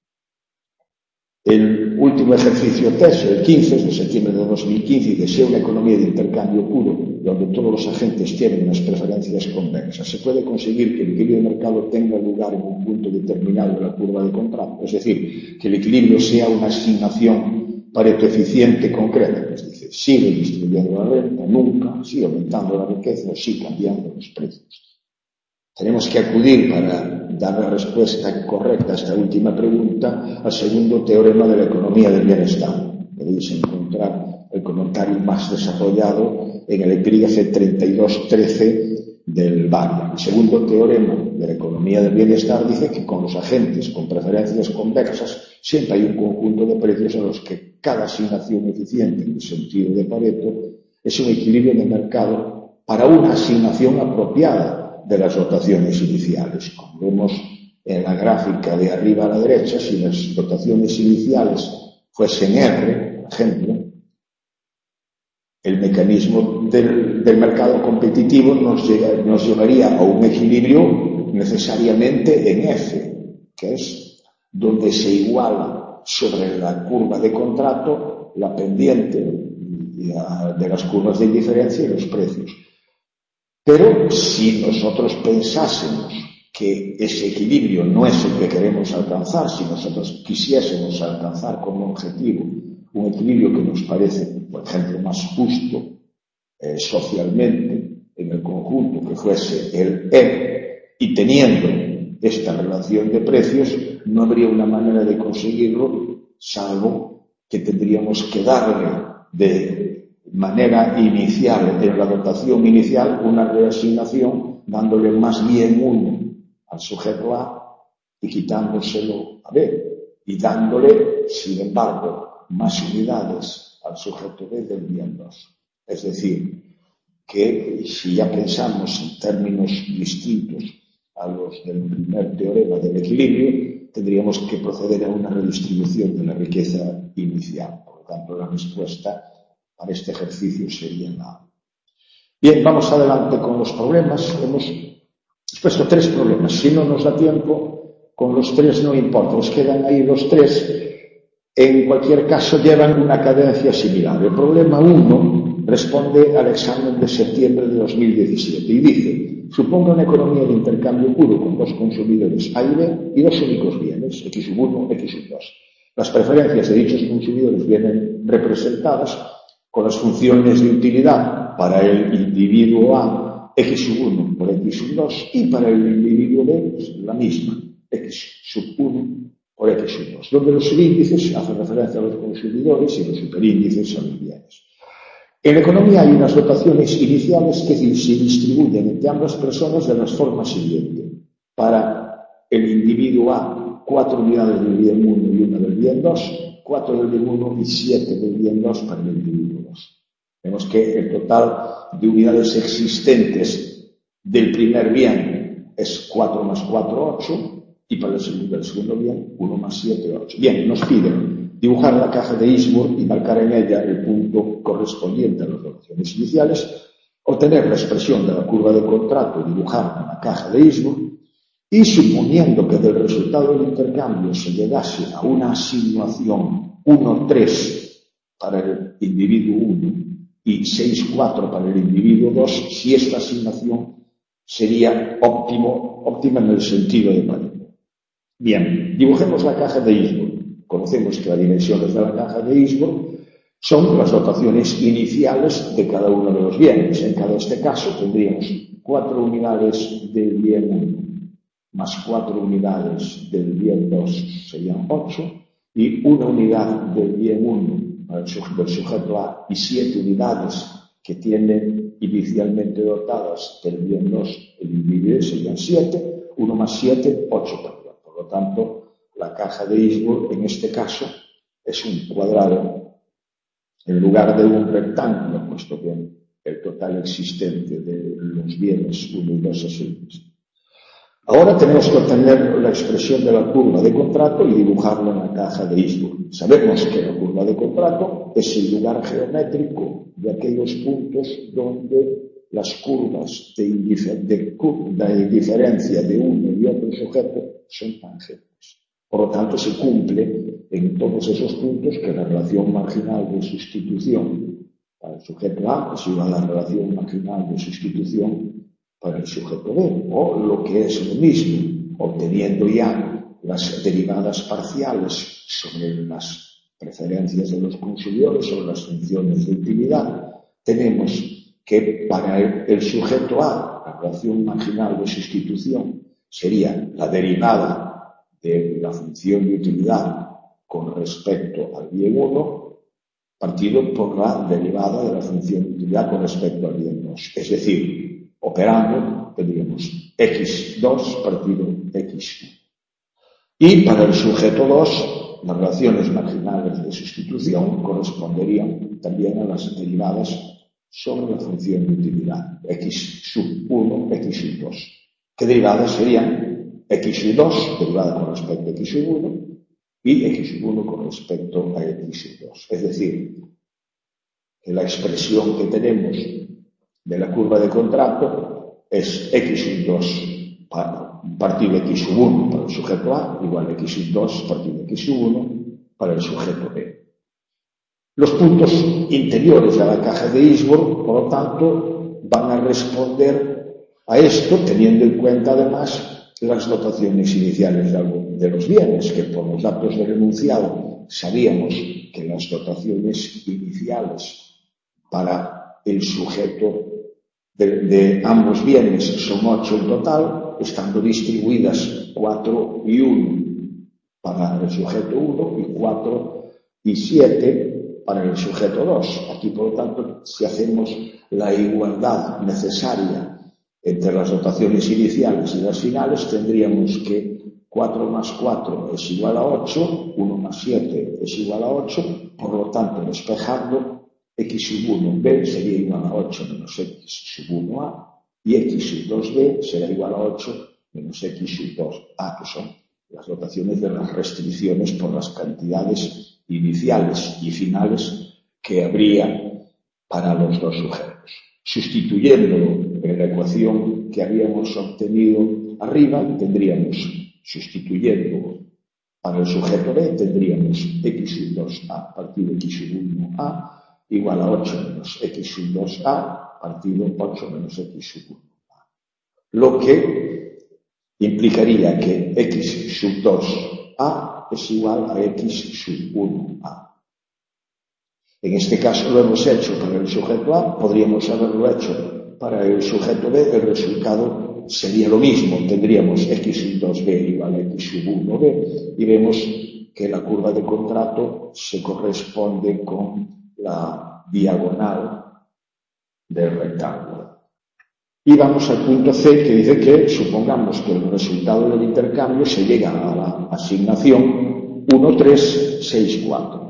El último ejercicio test, el 15, es de septiembre de 2015, y desea una economía de intercambio puro donde todos los agentes tienen unas preferencias convexas. Se puede conseguir que el equilibrio de mercado tenga lugar en un punto determinado de la curva de contrato, es decir, que el equilibrio sea una asignación Pareto eficiente concreta, es decir, sigue distribuyendo la renta, nunca, sigue aumentando la riqueza o sigue cambiando los precios. Tenemos que acudir para dar la respuesta correcta a esta última pregunta al segundo teorema de la economía del bienestar. Podéis encontrar el comentario más desarrollado en el epígrafe 32.13 del Barria. El segundo teorema de la economía del bienestar dice que con los agentes con preferencias convexas siempre hay un conjunto de precios en los que cada asignación eficiente, en el sentido de Pareto, es un equilibrio de mercado para una asignación apropiada de las dotaciones iniciales. Como vemos en la gráfica de arriba a la derecha, si las dotaciones iniciales fuesen R, por ejemplo, el mecanismo del mercado competitivo nos llevaría a un equilibrio necesariamente en F, que es donde se iguala sobre la curva de contrato la pendiente de las curvas de indiferencia y los precios. Pero si nosotros pensásemos que ese equilibrio no es el que queremos alcanzar, si nosotros quisiésemos alcanzar como objetivo un equilibrio que nos parece, por ejemplo, más justo socialmente en el conjunto, que fuese el E, y teniendo esta relación de precios, no habría una manera de conseguirlo, salvo que tendríamos que darle de manera inicial, en la dotación inicial, una reasignación, dándole más bien 1 al sujeto A y quitándoselo a B, y dándole, sin embargo, más unidades al sujeto B del bien 2. Es decir, que si ya pensamos en términos distintos a los del primer teorema del equilibrio, tendríamos que proceder a una redistribución de la riqueza inicial. Por lo tanto, la respuesta para este ejercicio sería la. Bien, vamos adelante con los problemas. Hemos expuesto 3 problemas. Si no nos da tiempo, con los 3 no importa. Nos quedan ahí los 3. En cualquier caso, llevan una cadencia similar. El problema 1 responde al examen de septiembre de 2017 y dice: suponga una economía de intercambio puro con 2 consumidores A y B y 2 únicos bienes, X1, X2. Las preferencias de dichos consumidores vienen representadas con las funciones de utilidad para el individuo A, X1 por X2, y para el individuo B, la misma, X1 por X2, donde los subíndices hacen referencia a los consumidores y los superíndices a los bienes. En la economía hay unas dotaciones iniciales que se distribuyen entre ambas personas de las formas siguientes. Para el individuo A, 4 unidades del bien 1 y 1 del bien 2, 4 del bien 1 y 7 del bien 2 para el individuo 2. Vemos que el total de unidades existentes del primer bien es 4 más 4, 8, y para el segundo bien, 1 más 7, 8. Bien, nos piden dibujar la caja de Eastburn y marcar en ella el punto correspondiente a las dotaciones iniciales, obtener la expresión de la curva de contrato y dibujar la caja de Eastburn, y suponiendo que del resultado del intercambio se llegase a una asignación 1,3 para el individuo 1 y 6,4 para el individuo 2, si esta asignación sería óptima en el sentido de paridad. Bien, dibujemos la caja de Eastburn. Conocemos que las dimensiones de la caja de Eastburn son las dotaciones iniciales de cada uno de los bienes. En cada caso tendríamos 4 unidades del bien 1 más 4 unidades del bien 2 serían 8, y 1 unidad del bien 1 del sujeto A y 7 unidades que tienen inicialmente dotadas del bien 2 el individuo serían 7, 1 más 7, 8 también. Por lo tanto, la caja de Eastburn en este caso es un cuadrado en lugar de un rectángulo, puesto que el total existente de los bienes 1 y 2 es el mismo. Ahora tenemos que obtener la expresión de la curva de contrato y dibujarla en la caja de Eastburn. Sabemos que la curva de contrato es el lugar geométrico de aquellos puntos donde las curvas de diferencia de uno y otro sujeto son tangentes. Por lo tanto, se cumple en todos esos puntos que la relación marginal de sustitución para el sujeto A es igual a la relación marginal de sustitución para el sujeto B, o lo que es lo mismo, obteniendo ya las derivadas parciales sobre las preferencias de los consumidores, sobre las funciones de utilidad, tenemos que para el sujeto A, la relación marginal de sustitución sería la derivada de la función de utilidad con respecto al bien 1, partido por la derivada de la función de utilidad con respecto al bien 2. Es decir, operando, tendríamos x2 partido x1. Y para el sujeto 2, las relaciones marginales de sustitución corresponderían también a las derivadas sobre la función de utilidad, x sub 1, x sub 2. ¿Qué derivadas serían? X sub 2, derivada con respecto a x sub 1, y x sub 1 con respecto a x sub 2. Es decir, que la expresión que tenemos de la curva de contrato es x sub 2 partido x sub 1 para el sujeto A igual a x sub 2 partido x sub 1 para el sujeto B. Los puntos interiores de la caja de Hilbert, por lo tanto, van a responder a esto teniendo en cuenta además las dotaciones iniciales de los bienes, que por los datos del enunciado sabíamos que las dotaciones iniciales para el sujeto de ambos bienes son 8 en total, estando distribuidas 4 y 1 para el sujeto 1 y 4 y 7 para el sujeto 2. Aquí, por lo tanto, si hacemos la igualdad necesaria entre las dotaciones iniciales y las finales, tendríamos que 4 más 4 es igual a 8, 1 más 7 es igual a 8, por lo tanto, despejando, x sub 1b sería igual a 8 menos x sub 1a, y x sub 2b será igual a 8 menos x sub 2a, que son las dotaciones de las restricciones por las cantidades iniciales y finales que habría para los dos sujetos. Sustituyéndolo en la ecuación que habíamos obtenido arriba, tendríamos, sustituyendo para el sujeto B, tendríamos x sub 2a partido x sub 1a igual a 8 menos x sub 2a partido 8 menos x sub 1a. Lo que implicaría que x sub 2a es igual a x sub 1a. En este caso lo hemos hecho para el sujeto A, podríamos haberlo hecho para el sujeto B, el resultado sería lo mismo, tendríamos x sub 2b igual a x sub 1b y vemos que la curva de contrato se corresponde con la diagonal del rectángulo. Y vamos al punto C, que dice que supongamos que el resultado del intercambio se llega a la asignación 1, 3, 6, 4.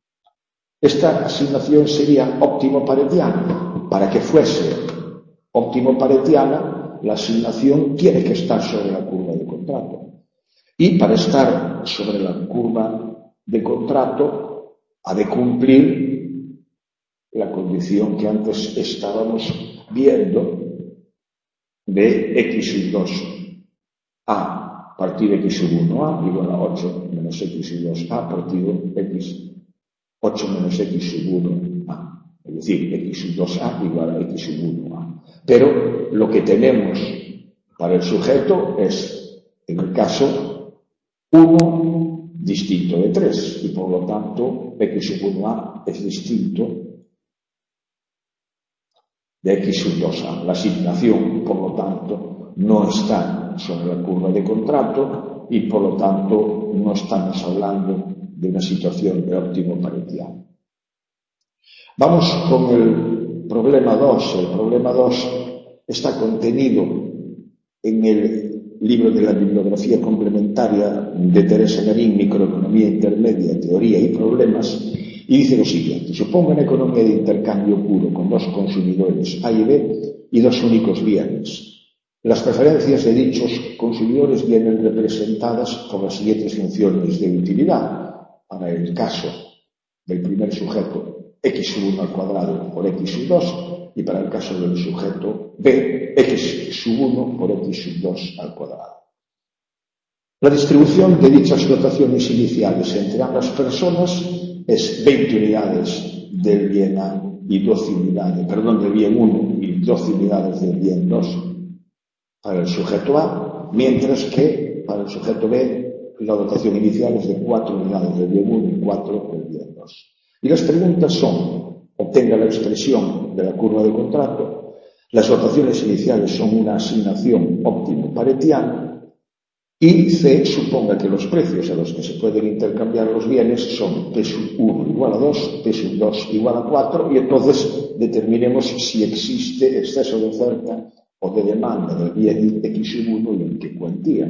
Esta asignación sería óptimo-paretiana. Para que fuese óptimo-paretiana, la asignación tiene que estar sobre la curva de contrato. Y para estar sobre la curva de contrato, ha de cumplir la condición que antes estábamos viendo de x sub 2a partido x sub 1a igual a 8 menos x sub 2a partido x 8 menos x sub 1a, es decir, x sub 2a igual a x sub 1a. Pero lo que tenemos para el sujeto es, en el caso, 1 distinto de 3 y por lo tanto x sub 1a es distinto de x sub 2a. La asignación, por lo tanto, no está sobre la curva de contrato y, por lo tanto, no estamos hablando de una situación de óptimo paretiano. Vamos con el problema 2. El problema 2 está contenido en el libro de la bibliografía complementaria de Teresa Marín, Microeconomía Intermedia, Teoría y Problemas, y dice lo siguiente: suponga una economía de intercambio puro con dos consumidores A y B y dos únicos bienes. Las preferencias de dichos consumidores vienen representadas por las siguientes funciones de utilidad. Para el caso del primer sujeto, x sub 1 al cuadrado por x sub 2, y para el caso del sujeto B, x sub 1 por x sub 2 al cuadrado. La distribución de dichas dotaciones iniciales entre ambas personas es 20 unidades del bien A y 12 unidades, del bien 1 y 12 unidades del bien 2 para el sujeto A, mientras que para el sujeto B la dotación inicial es de 4 unidades del bien 1 y 4 del bien 2. Y las preguntas son: obtenga la expresión de la curva de contrato, las dotaciones iniciales son una asignación óptimo-paretiana, y C, suponga que los precios a los que se pueden intercambiar los bienes son P sub 1 igual a 2, P sub 2 igual a 4, y entonces determinemos si existe exceso de oferta o de demanda del bien X sub 1 y en qué cuantía.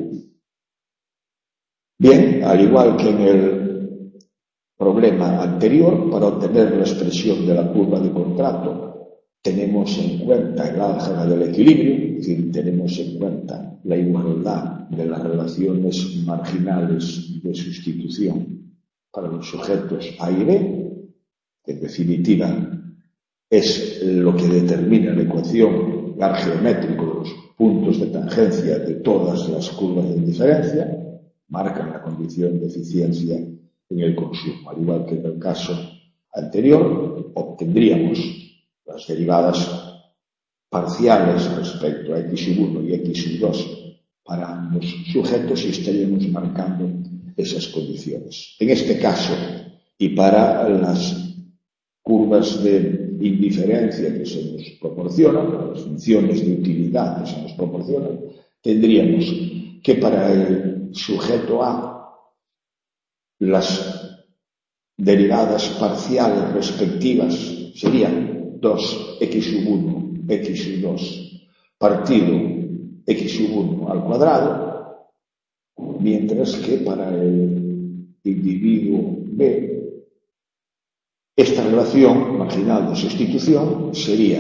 Bien, al igual que en el problema anterior, para obtener la expresión de la curva de contrato, tenemos en cuenta el álgebra del equilibrio, es decir, tenemos en cuenta la igualdad de las relaciones marginales de sustitución para los sujetos A y B, que en definitiva es lo que determina la ecuación lugar geométrico de los puntos de tangencia de todas las curvas de indiferencia, marcan la condición de eficiencia en el consumo. Al igual que en el caso anterior, obtendríamos las derivadas parciales respecto a x1 y x2 para ambos sujetos y estaríamos marcando esas condiciones. En este caso, y para las curvas de indiferencia que se nos proporcionan, las funciones de utilidad que se nos proporcionan, tendríamos que para el sujeto A las derivadas parciales respectivas serían 2x1, x2 partido x1 al cuadrado, mientras que para el individuo B esta relación marginal de sustitución sería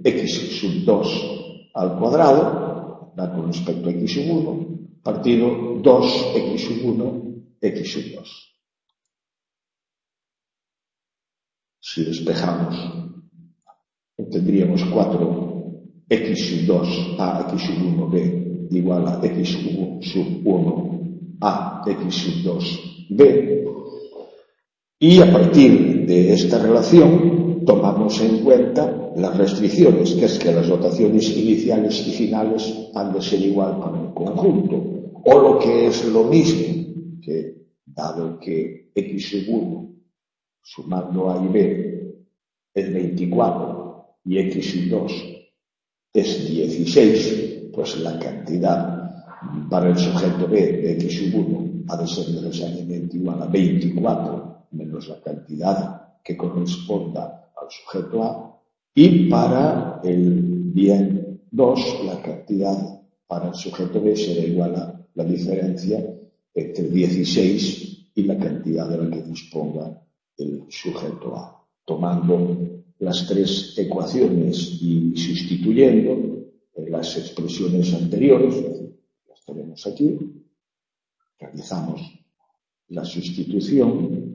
x2 al cuadrado, con respecto a x1, partido 2x1, x2. Si despejamos, obtendríamos 4x2a x1b igual a x1a x2b, y a partir de esta relación tomamos en cuenta las restricciones, que es que las notaciones iniciales y finales han de ser igual para el conjunto, o lo que es lo mismo, que dado que x1 sumando a y b es 24 y x2 es 16, pues la cantidad para el sujeto B de x1 ha de ser necesariamente igual a 24 menos la cantidad que corresponda al sujeto A, y para el bien 2 la cantidad para el sujeto B será igual a la diferencia entre 16 y la cantidad de la que disponga el sujeto A. Tomando las tres ecuaciones y sustituyendo en las expresiones anteriores, las tenemos aquí, realizamos la sustitución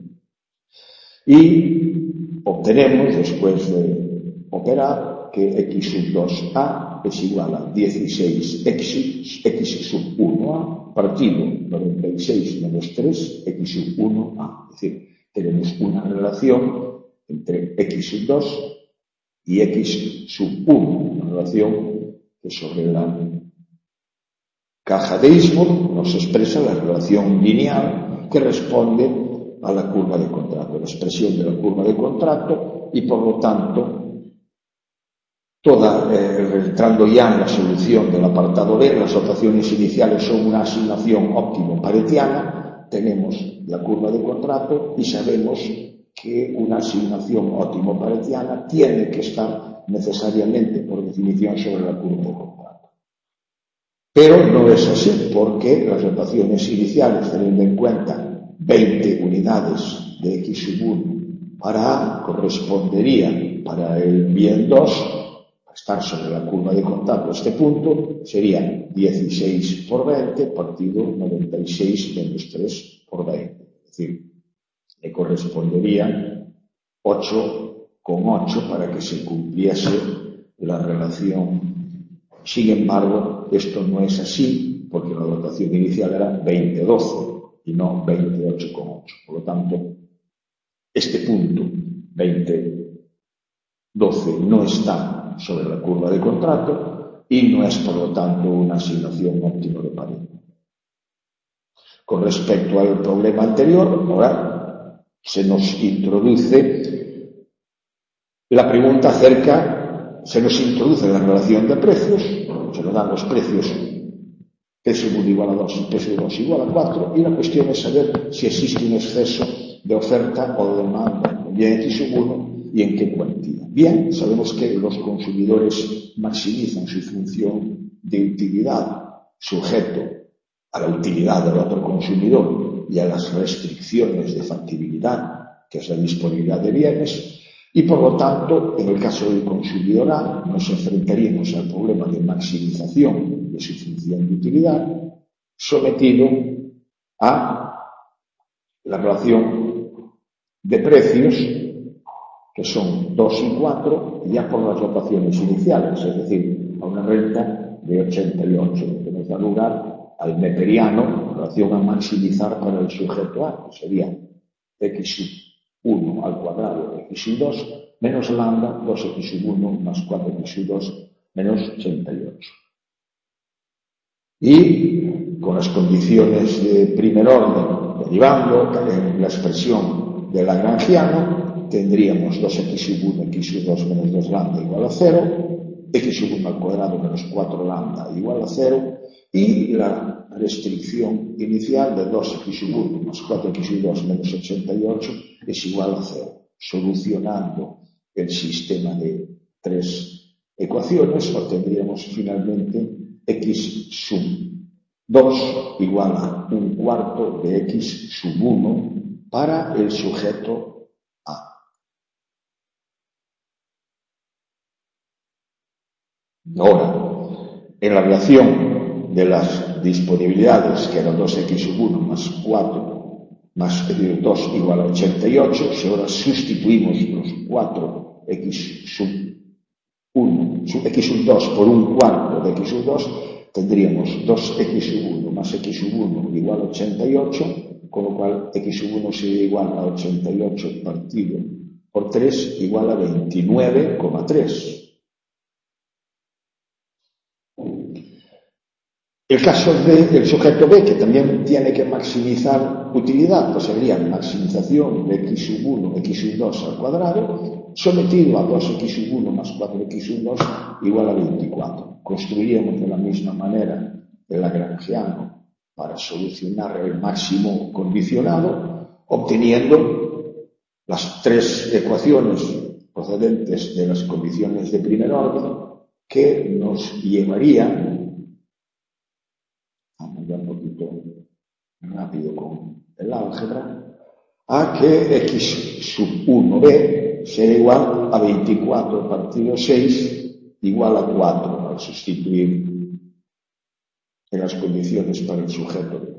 y obtenemos, después de operar, que x2a es igual a 16x1a partido 96 menos 3 x1a. Es decir, tenemos una relación entre x2 y x1, una relación que sobre la caja de Ismord nos expresa la relación lineal que responde a la curva de contrato, la expresión de la curva de contrato, y por lo tanto, entrando ya en la solución del apartado B, las notaciones iniciales son una asignación óptimo-paretiana, tenemos la curva de contrato y sabemos que una asignación óptimo-paretiana tiene que estar necesariamente, por definición, sobre la curva de contrato. Pero no es así, porque las notaciones iniciales, teniendo en cuenta 20 unidades de x1 para A, corresponderían para el bien 2, a estar sobre la curva de contrato a este punto, serían 16 por 20 partido 96 menos 3 por 20. Es decir, le corresponderían 8 con 8 para que se cumpliese la relación. Sin embargo, esto no es así, porque la notación inicial era 20-12 y no 28 con 8. Por lo tanto, este punto 20-12 no está sobre la curva de contrato y no es, por lo tanto, una asignación óptima de Pareto. Con respecto al problema anterior, ahora se nos introduce la pregunta se nos introduce la relación de precios, se nos dan los precios P1 igual a 2 y P2 igual a 4, y la cuestión es saber si existe un exceso de oferta o de demanda bien X1 y en qué cuantía. Bien, sabemos que los consumidores maximizan su función de utilidad sujeto a la utilidad del otro consumidor y a las restricciones de factibilidad, que es la disponibilidad de bienes, y por lo tanto, en el caso del consumidor A, nos enfrentaríamos al problema de maximización de su función de utilidad, sometido a la relación de precios, que son 2 y 4, ya por las notaciones iniciales, es decir, a una renta de 88, que nos da lugar al neperiano en relación a maximizar para el sujeto A, que sería x1 al cuadrado de x2 menos lambda 2x1 más 4x2 menos 88. Y con las condiciones de primer orden derivando en la expresión de lagrangiano, tendríamos 2x1 x2 menos 2 lambda igual a 0, x1 al cuadrado menos 4 lambda igual a 0, y la restricción inicial de 2x1 más 4x2 menos 88 es igual a 0. Solucionando el sistema de tres ecuaciones, obtendríamos finalmente x sub 2 igual a 1/4 de x sub 1 para el sujeto A. Ahora, en la relación de las disponibilidades, que eran 2x sub 1 más 4 más 2 igual a 88, si ahora sustituimos los 4x sub 1, x sub 2 por 1/4 de x sub 2, tendríamos 2x sub 1 más x sub 1 igual a 88, con lo cual x sub 1 sería igual a 88 partido por 3 igual a 29,3. El caso del sujeto B, que también tiene que maximizar utilidad, pues sería maximización de x sub 1, x sub 2 al cuadrado, sometido a 2x sub 1 más 4x sub 2 igual a 24. Construiríamos de la misma manera el lagrangiano para solucionar el máximo condicionado, obteniendo las tres ecuaciones procedentes de las condiciones de primer orden que nos llevarían, vamos ya un poquito rápido con el álgebra, a que x sub 1b será igual a 24 partido 6 igual a 4 al sustituir en las condiciones para el sujeto B.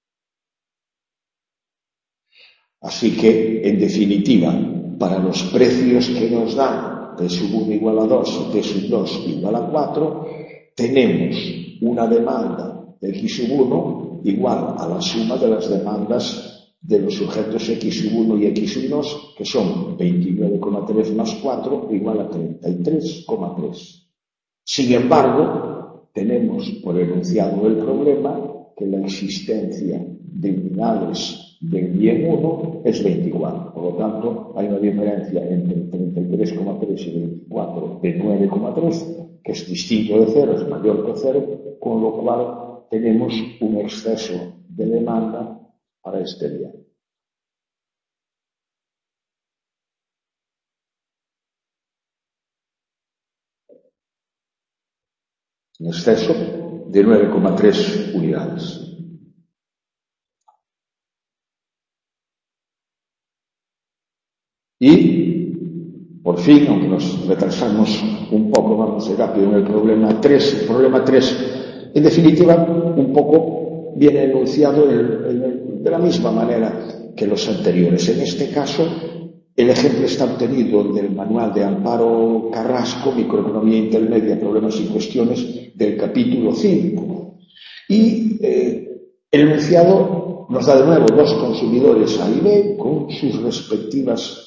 Así que, en definitiva, para los precios que nos dan P sub 1 igual a 2 y P sub 2 igual a 4, tenemos una demanda de x sub 1 igual a la suma de las demandas de los sujetos x sub 1 y x sub 2, que son 29,3 más 4 igual a 33,3. Sin embargo, tenemos por enunciado del problema que la existencia de unidades del bien 1 es 24. Por lo tanto, hay una diferencia entre 33,3 y 24 de 9,3, que es distinto de 0, es mayor que 0, con lo cual tenemos un exceso de demanda para este bien. Un exceso de 9,3 unidades. Y, por fin, aunque nos retrasamos un poco, vamos rápido en el problema 3. El problema 3, en definitiva, un poco viene enunciado de la misma manera que los anteriores. En este caso, el ejemplo está obtenido del manual de Amparo Carrasco, Microeconomía Intermedia, Problemas y Cuestiones, del capítulo 5. Y el enunciado nos da de nuevo dos consumidores A y B con sus respectivas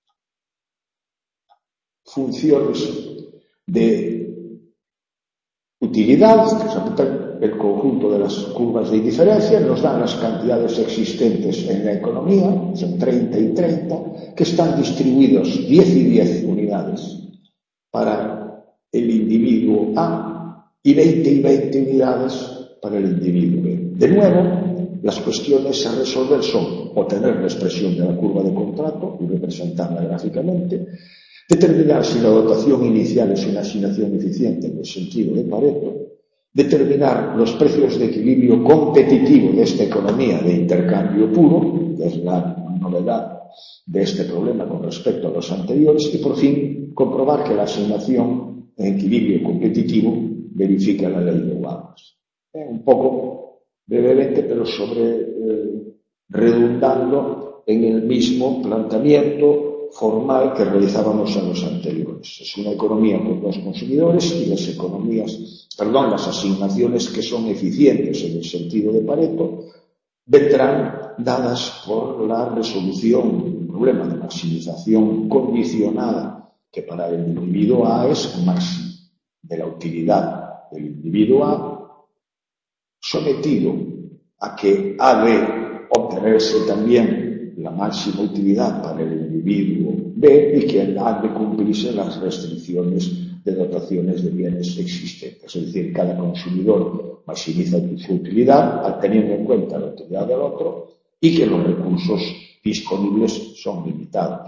funciones de utilidad, que representan el conjunto de las curvas de indiferencia, nos dan las cantidades existentes en la economía, son 30 y 30, que están distribuidos 10 y 10 unidades para el individuo A y 20 y 20 unidades para el individuo B. De nuevo, las cuestiones a resolver son obtener la expresión de la curva de contrato y representarla gráficamente, determinar si la dotación inicial es una asignación eficiente en el sentido de Pareto, determinar los precios de equilibrio competitivo de esta economía de intercambio puro, que es la novedad de este problema con respecto a los anteriores, y por fin comprobar que la asignación en equilibrio competitivo verifica la ley de Wallace. Un poco brevemente, pero redundando en el mismo planteamiento formal que realizábamos en los anteriores. Es una economía con dos consumidores y las asignaciones que son eficientes en el sentido de Pareto vendrán dadas por la resolución del problema de maximización condicionada, que para el individuo A es máximo, de la utilidad del individuo A, sometido a que ha de obtenerse también la máxima utilidad para el individuo B y que han de cumplirse las restricciones de dotaciones de bienes existentes. Es decir, cada consumidor maximiza su utilidad teniendo en cuenta la utilidad del otro y que los recursos disponibles son limitados.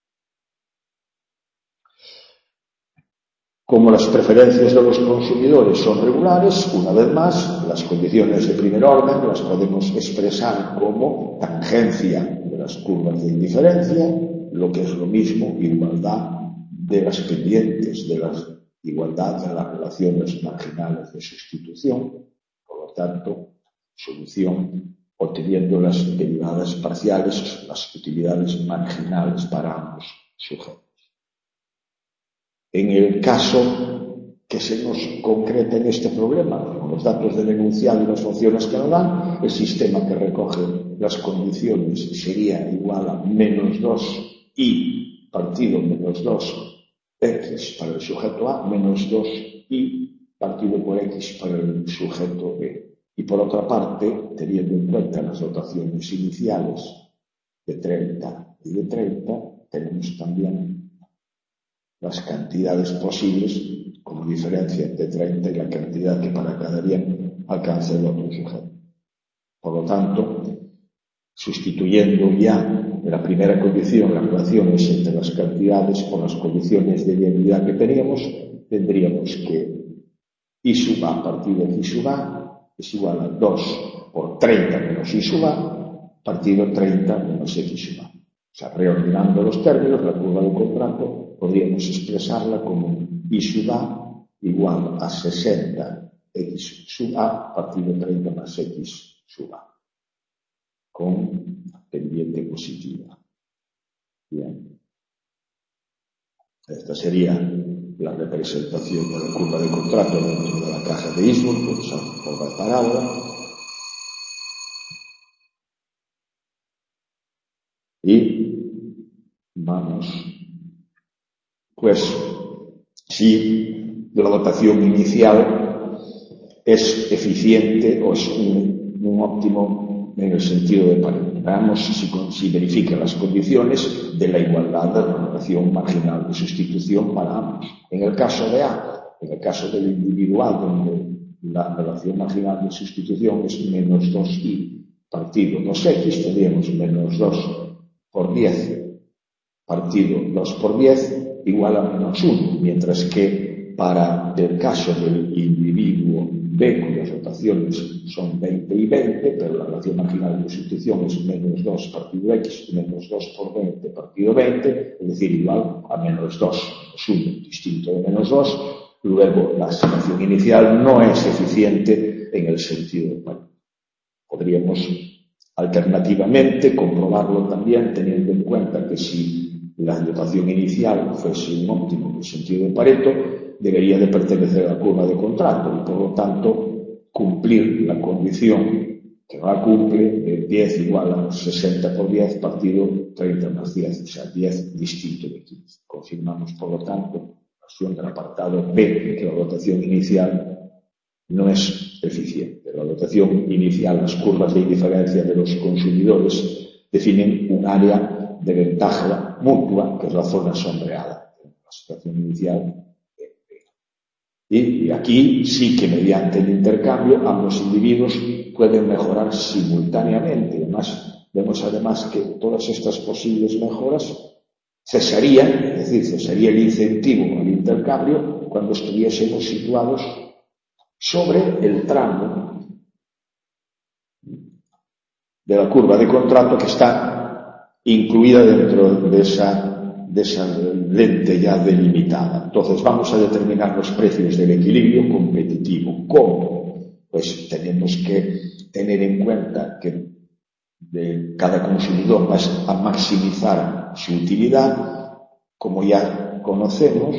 Como las preferencias de los consumidores son regulares, una vez más, las condiciones de primer orden las podemos expresar como tangencia de las curvas de indiferencia, lo que es lo mismo, igualdad de las pendientes, igualdad de las relaciones marginales de sustitución, por lo tanto, solución obteniendo las derivadas parciales, las utilidades marginales para ambos sujetos. En el caso que se nos concreta en este problema, con los datos del enunciado y las funciones que nos dan, el sistema que recoge las condiciones sería igual a menos 2i partido menos 2x para el sujeto A, menos 2i partido por x para el sujeto B. Y por otra parte, teniendo en cuenta las dotaciones iniciales de 30 y de 30, tenemos también las cantidades posibles como diferencia entre 30 y la cantidad que para cada bien alcance el otro sujeto. Por lo tanto, sustituyendo ya en la primera condición las relaciones entre las cantidades por las condiciones de viabilidad que teníamos, tendríamos que I sub A partido de I sub A es igual a 2 por 30 menos I sub A partido 30 menos X sub A. O sea, reordenando los términos, la curva del contrato, podríamos expresarla como I sub A igual a 60 X sub A partido 30 más X sub A, con pendiente positiva. Bien. Esta sería la representación de la curva de contrato dentro de la caja de Eastwood, por esa forma de parábola. Y vamos, pues, si la dotación inicial es eficiente o es un óptimo en el sentido de Pareto. Veamos si verifica las condiciones de la igualdad de la relación marginal de sustitución para ambos. En el caso de A, en el caso del individual, donde la relación marginal de sustitución es menos 2i partido 2x, tendríamos menos 2 por 10 partido 2 por 10 igual a menos 1, mientras que para el caso del individuo B, cuyas rotaciones son 20 y 20, pero la relación marginal de sustitución es menos 2 partido x, menos 2 por 20 partido 20, es decir, igual a menos 2, menos 1, distinto de menos 2, luego la asignación inicial no es eficiente en el sentido de Pareto. Podríamos alternativamente comprobarlo también teniendo en cuenta que si la dotación inicial fuese un óptimo en el sentido de Pareto, debería de pertenecer a la curva de contrato y por lo tanto cumplir la condición que va a cumplir de 10 igual a 60 por 10 partido 30 más 10, o sea 10 distinto de 15. Confirmamos por lo tanto la opción del apartado B, que la dotación inicial no es eficiente. La dotación inicial, las curvas de indiferencia de los consumidores definen un área de ventaja mutua, que es la zona sombreada. La situación inicial. Y aquí sí que mediante el intercambio ambos individuos pueden mejorar simultáneamente. Vemos además que todas estas posibles mejoras cesarían, es decir, cesaría el incentivo al intercambio cuando estuviésemos situados sobre el tramo de la curva de contrato que está incluida dentro de esa lente ya delimitada. Entonces vamos a determinar los precios del equilibrio competitivo. ¿Cómo? Pues tenemos que tener en cuenta que cada consumidor va a maximizar para su utilidad, como ya conocemos,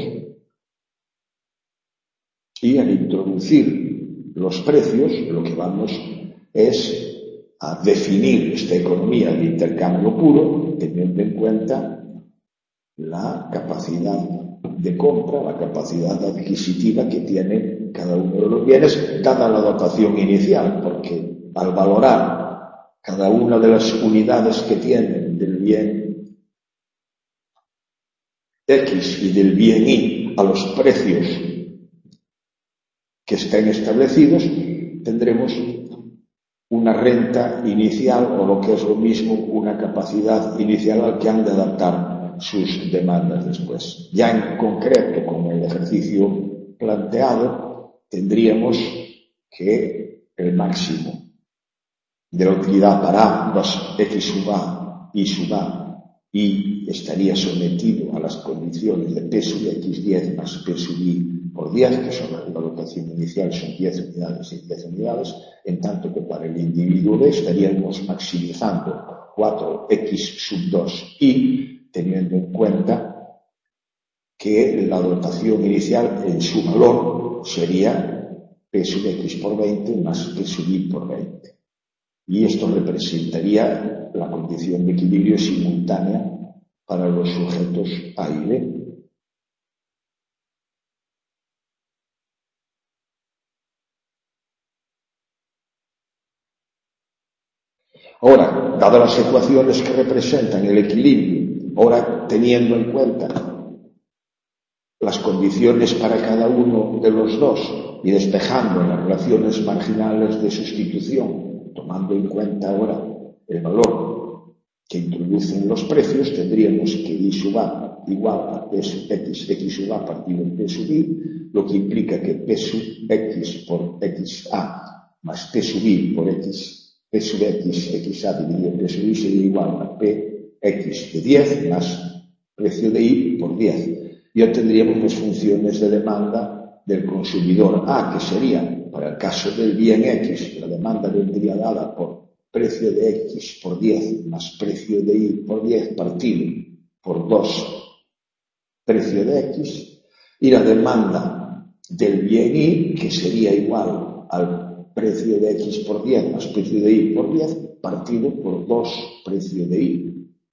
y al introducir los precios, lo que vamos es a definir esta economía de intercambio puro, teniendo en cuenta la capacidad de compra, la capacidad adquisitiva que tiene cada uno de los bienes, dada la dotación inicial, porque al valorar cada una de las unidades que tienen del bien X y del bien Y a los precios que estén establecidos, tendremos una renta inicial, o lo que es lo mismo, una capacidad inicial al que han de adaptar sus demandas después. Ya en concreto, con el ejercicio planteado, tendríamos que el máximo de la utilidad para ambas X sub A y sub A, y estaría sometido a las condiciones de P sub X10 más P sub Y por 10, que son la dotación inicial, son 10 unidades y 10 unidades, en tanto que para el individuo B estaríamos maximizando 4X sub 2 Y, teniendo en cuenta que la dotación inicial en su valor sería P sub X por 20 más P sub Y por 20. Y esto representaría la condición de equilibrio simultánea para los sujetos A y B. Ahora, dadas las ecuaciones que representan el equilibrio, ahora teniendo en cuenta las condiciones para cada uno de los dos y despejando las relaciones marginales de sustitución, tomando en cuenta ahora el valor que introducen los precios, tendríamos que Y sub A igual a P sub X, X sub A partido en P sub Y, lo que implica que P sub X por XA más P sub Y por X, P sub X, XA dividido en P sub Y sería igual a PX de 10 más precio de Y por 10. Y obtendríamos las funciones de demanda del consumidor A, que sería, para el caso del bien X, la demanda vendría dada por precio de X por 10 más precio de Y por 10 partido por 2 precio de X, y la demanda del bien Y, que sería igual al precio de X por 10 más precio de Y por 10 partido por 2 precio de Y.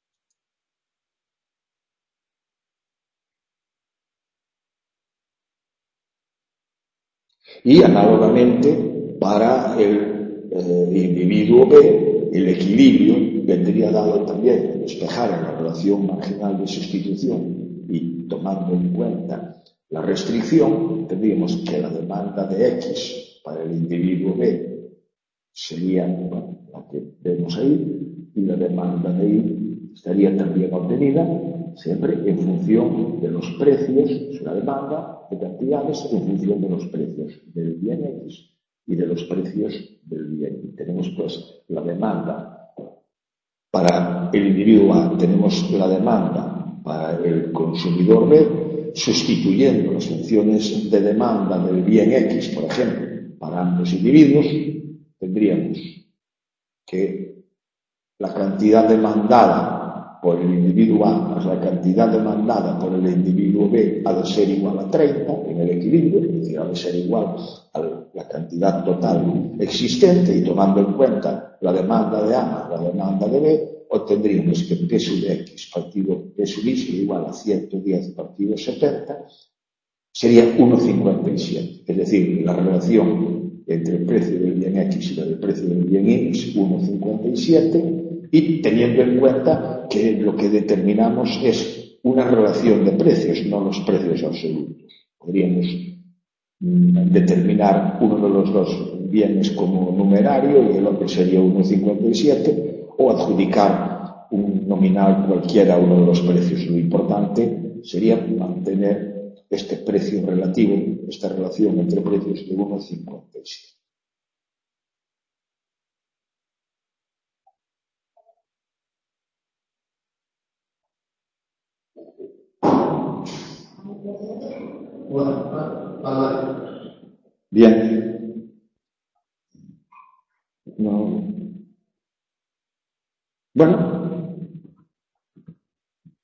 Y análogamente para el individuo B, el equilibrio vendría dado también despejar en la relación marginal de sustitución y tomando en cuenta la restricción, tendríamos que la demanda de X para el individuo B sería la que vemos ahí, y la demanda de Y estaría también obtenida siempre en función de los precios, la demanda de cantidades en función de los precios del bien X y de los precios del bien Y. Tenemos pues la demanda para el individuo A, tenemos la demanda para el consumidor B, sustituyendo las funciones de demanda del bien X, por ejemplo, para ambos individuos, tendríamos que la cantidad demandada por el individuo A más la cantidad demandada por el individuo B ha de ser igual a 30 en el equilibrio, es decir, ha de ser igual a la cantidad total existente, y tomando en cuenta la demanda de A más la demanda de B, obtendríamos que P sub X partido P sub Y sería igual a 110 partido 70, sería 1,57. Es decir, la relación entre el precio del bien X y la del precio del bien Y es 1,57, y teniendo en cuenta que lo que determinamos es una relación de precios, no los precios absolutos. Podríamos determinar uno de los dos bienes como numerario y el otro sería 1,57, o adjudicar un nominal cualquiera a uno de los precios. Lo importante sería mantener este precio relativo, esta relación entre precios de 1,57. Bien. No. Bueno.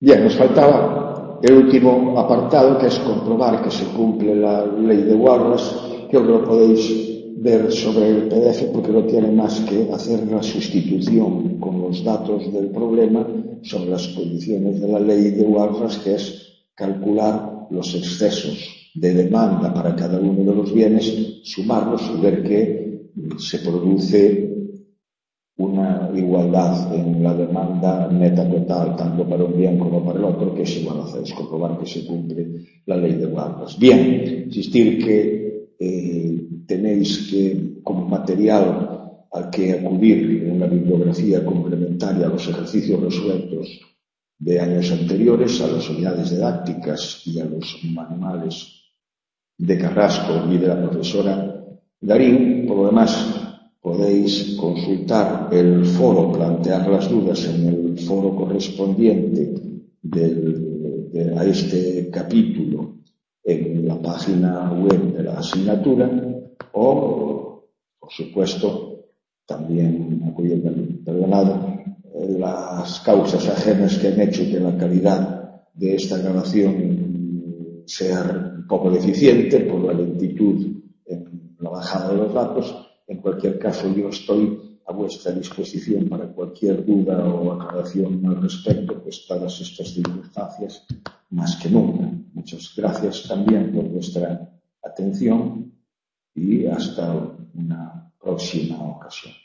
Bien, nos faltaba el último apartado, que es comprobar que se cumple la ley de Wallace. Creo que lo podéis ver sobre el PDF porque no tiene más que hacer la sustitución con los datos del problema sobre las condiciones de la ley de Wallace, que es calcular los excesos de demanda para cada uno de los bienes, sumarlos y ver que se produce una igualdad en la demanda neta total, tanto para un bien como para el otro, que es igual a cero. Es comprobar que se cumple la ley de Wallace. Bien, insistir que tenéis que, como material al que acudir en la bibliografía complementaria a los ejercicios resueltos de años anteriores, a las unidades didácticas y a los manuales de Carrasco y de la profesora Darín. Por lo demás, podéis consultar el foro, plantear las dudas en el foro correspondiente a este capítulo en la página web de la asignatura o, por supuesto, también las causas ajenas que han hecho que la calidad de esta grabación sea un poco deficiente por la lentitud en la bajada de los datos. En cualquier caso, yo estoy a vuestra disposición para cualquier duda o aclaración al respecto, pues dadas estas circunstancias, más que nunca. Muchas gracias también por vuestra atención y hasta una próxima ocasión.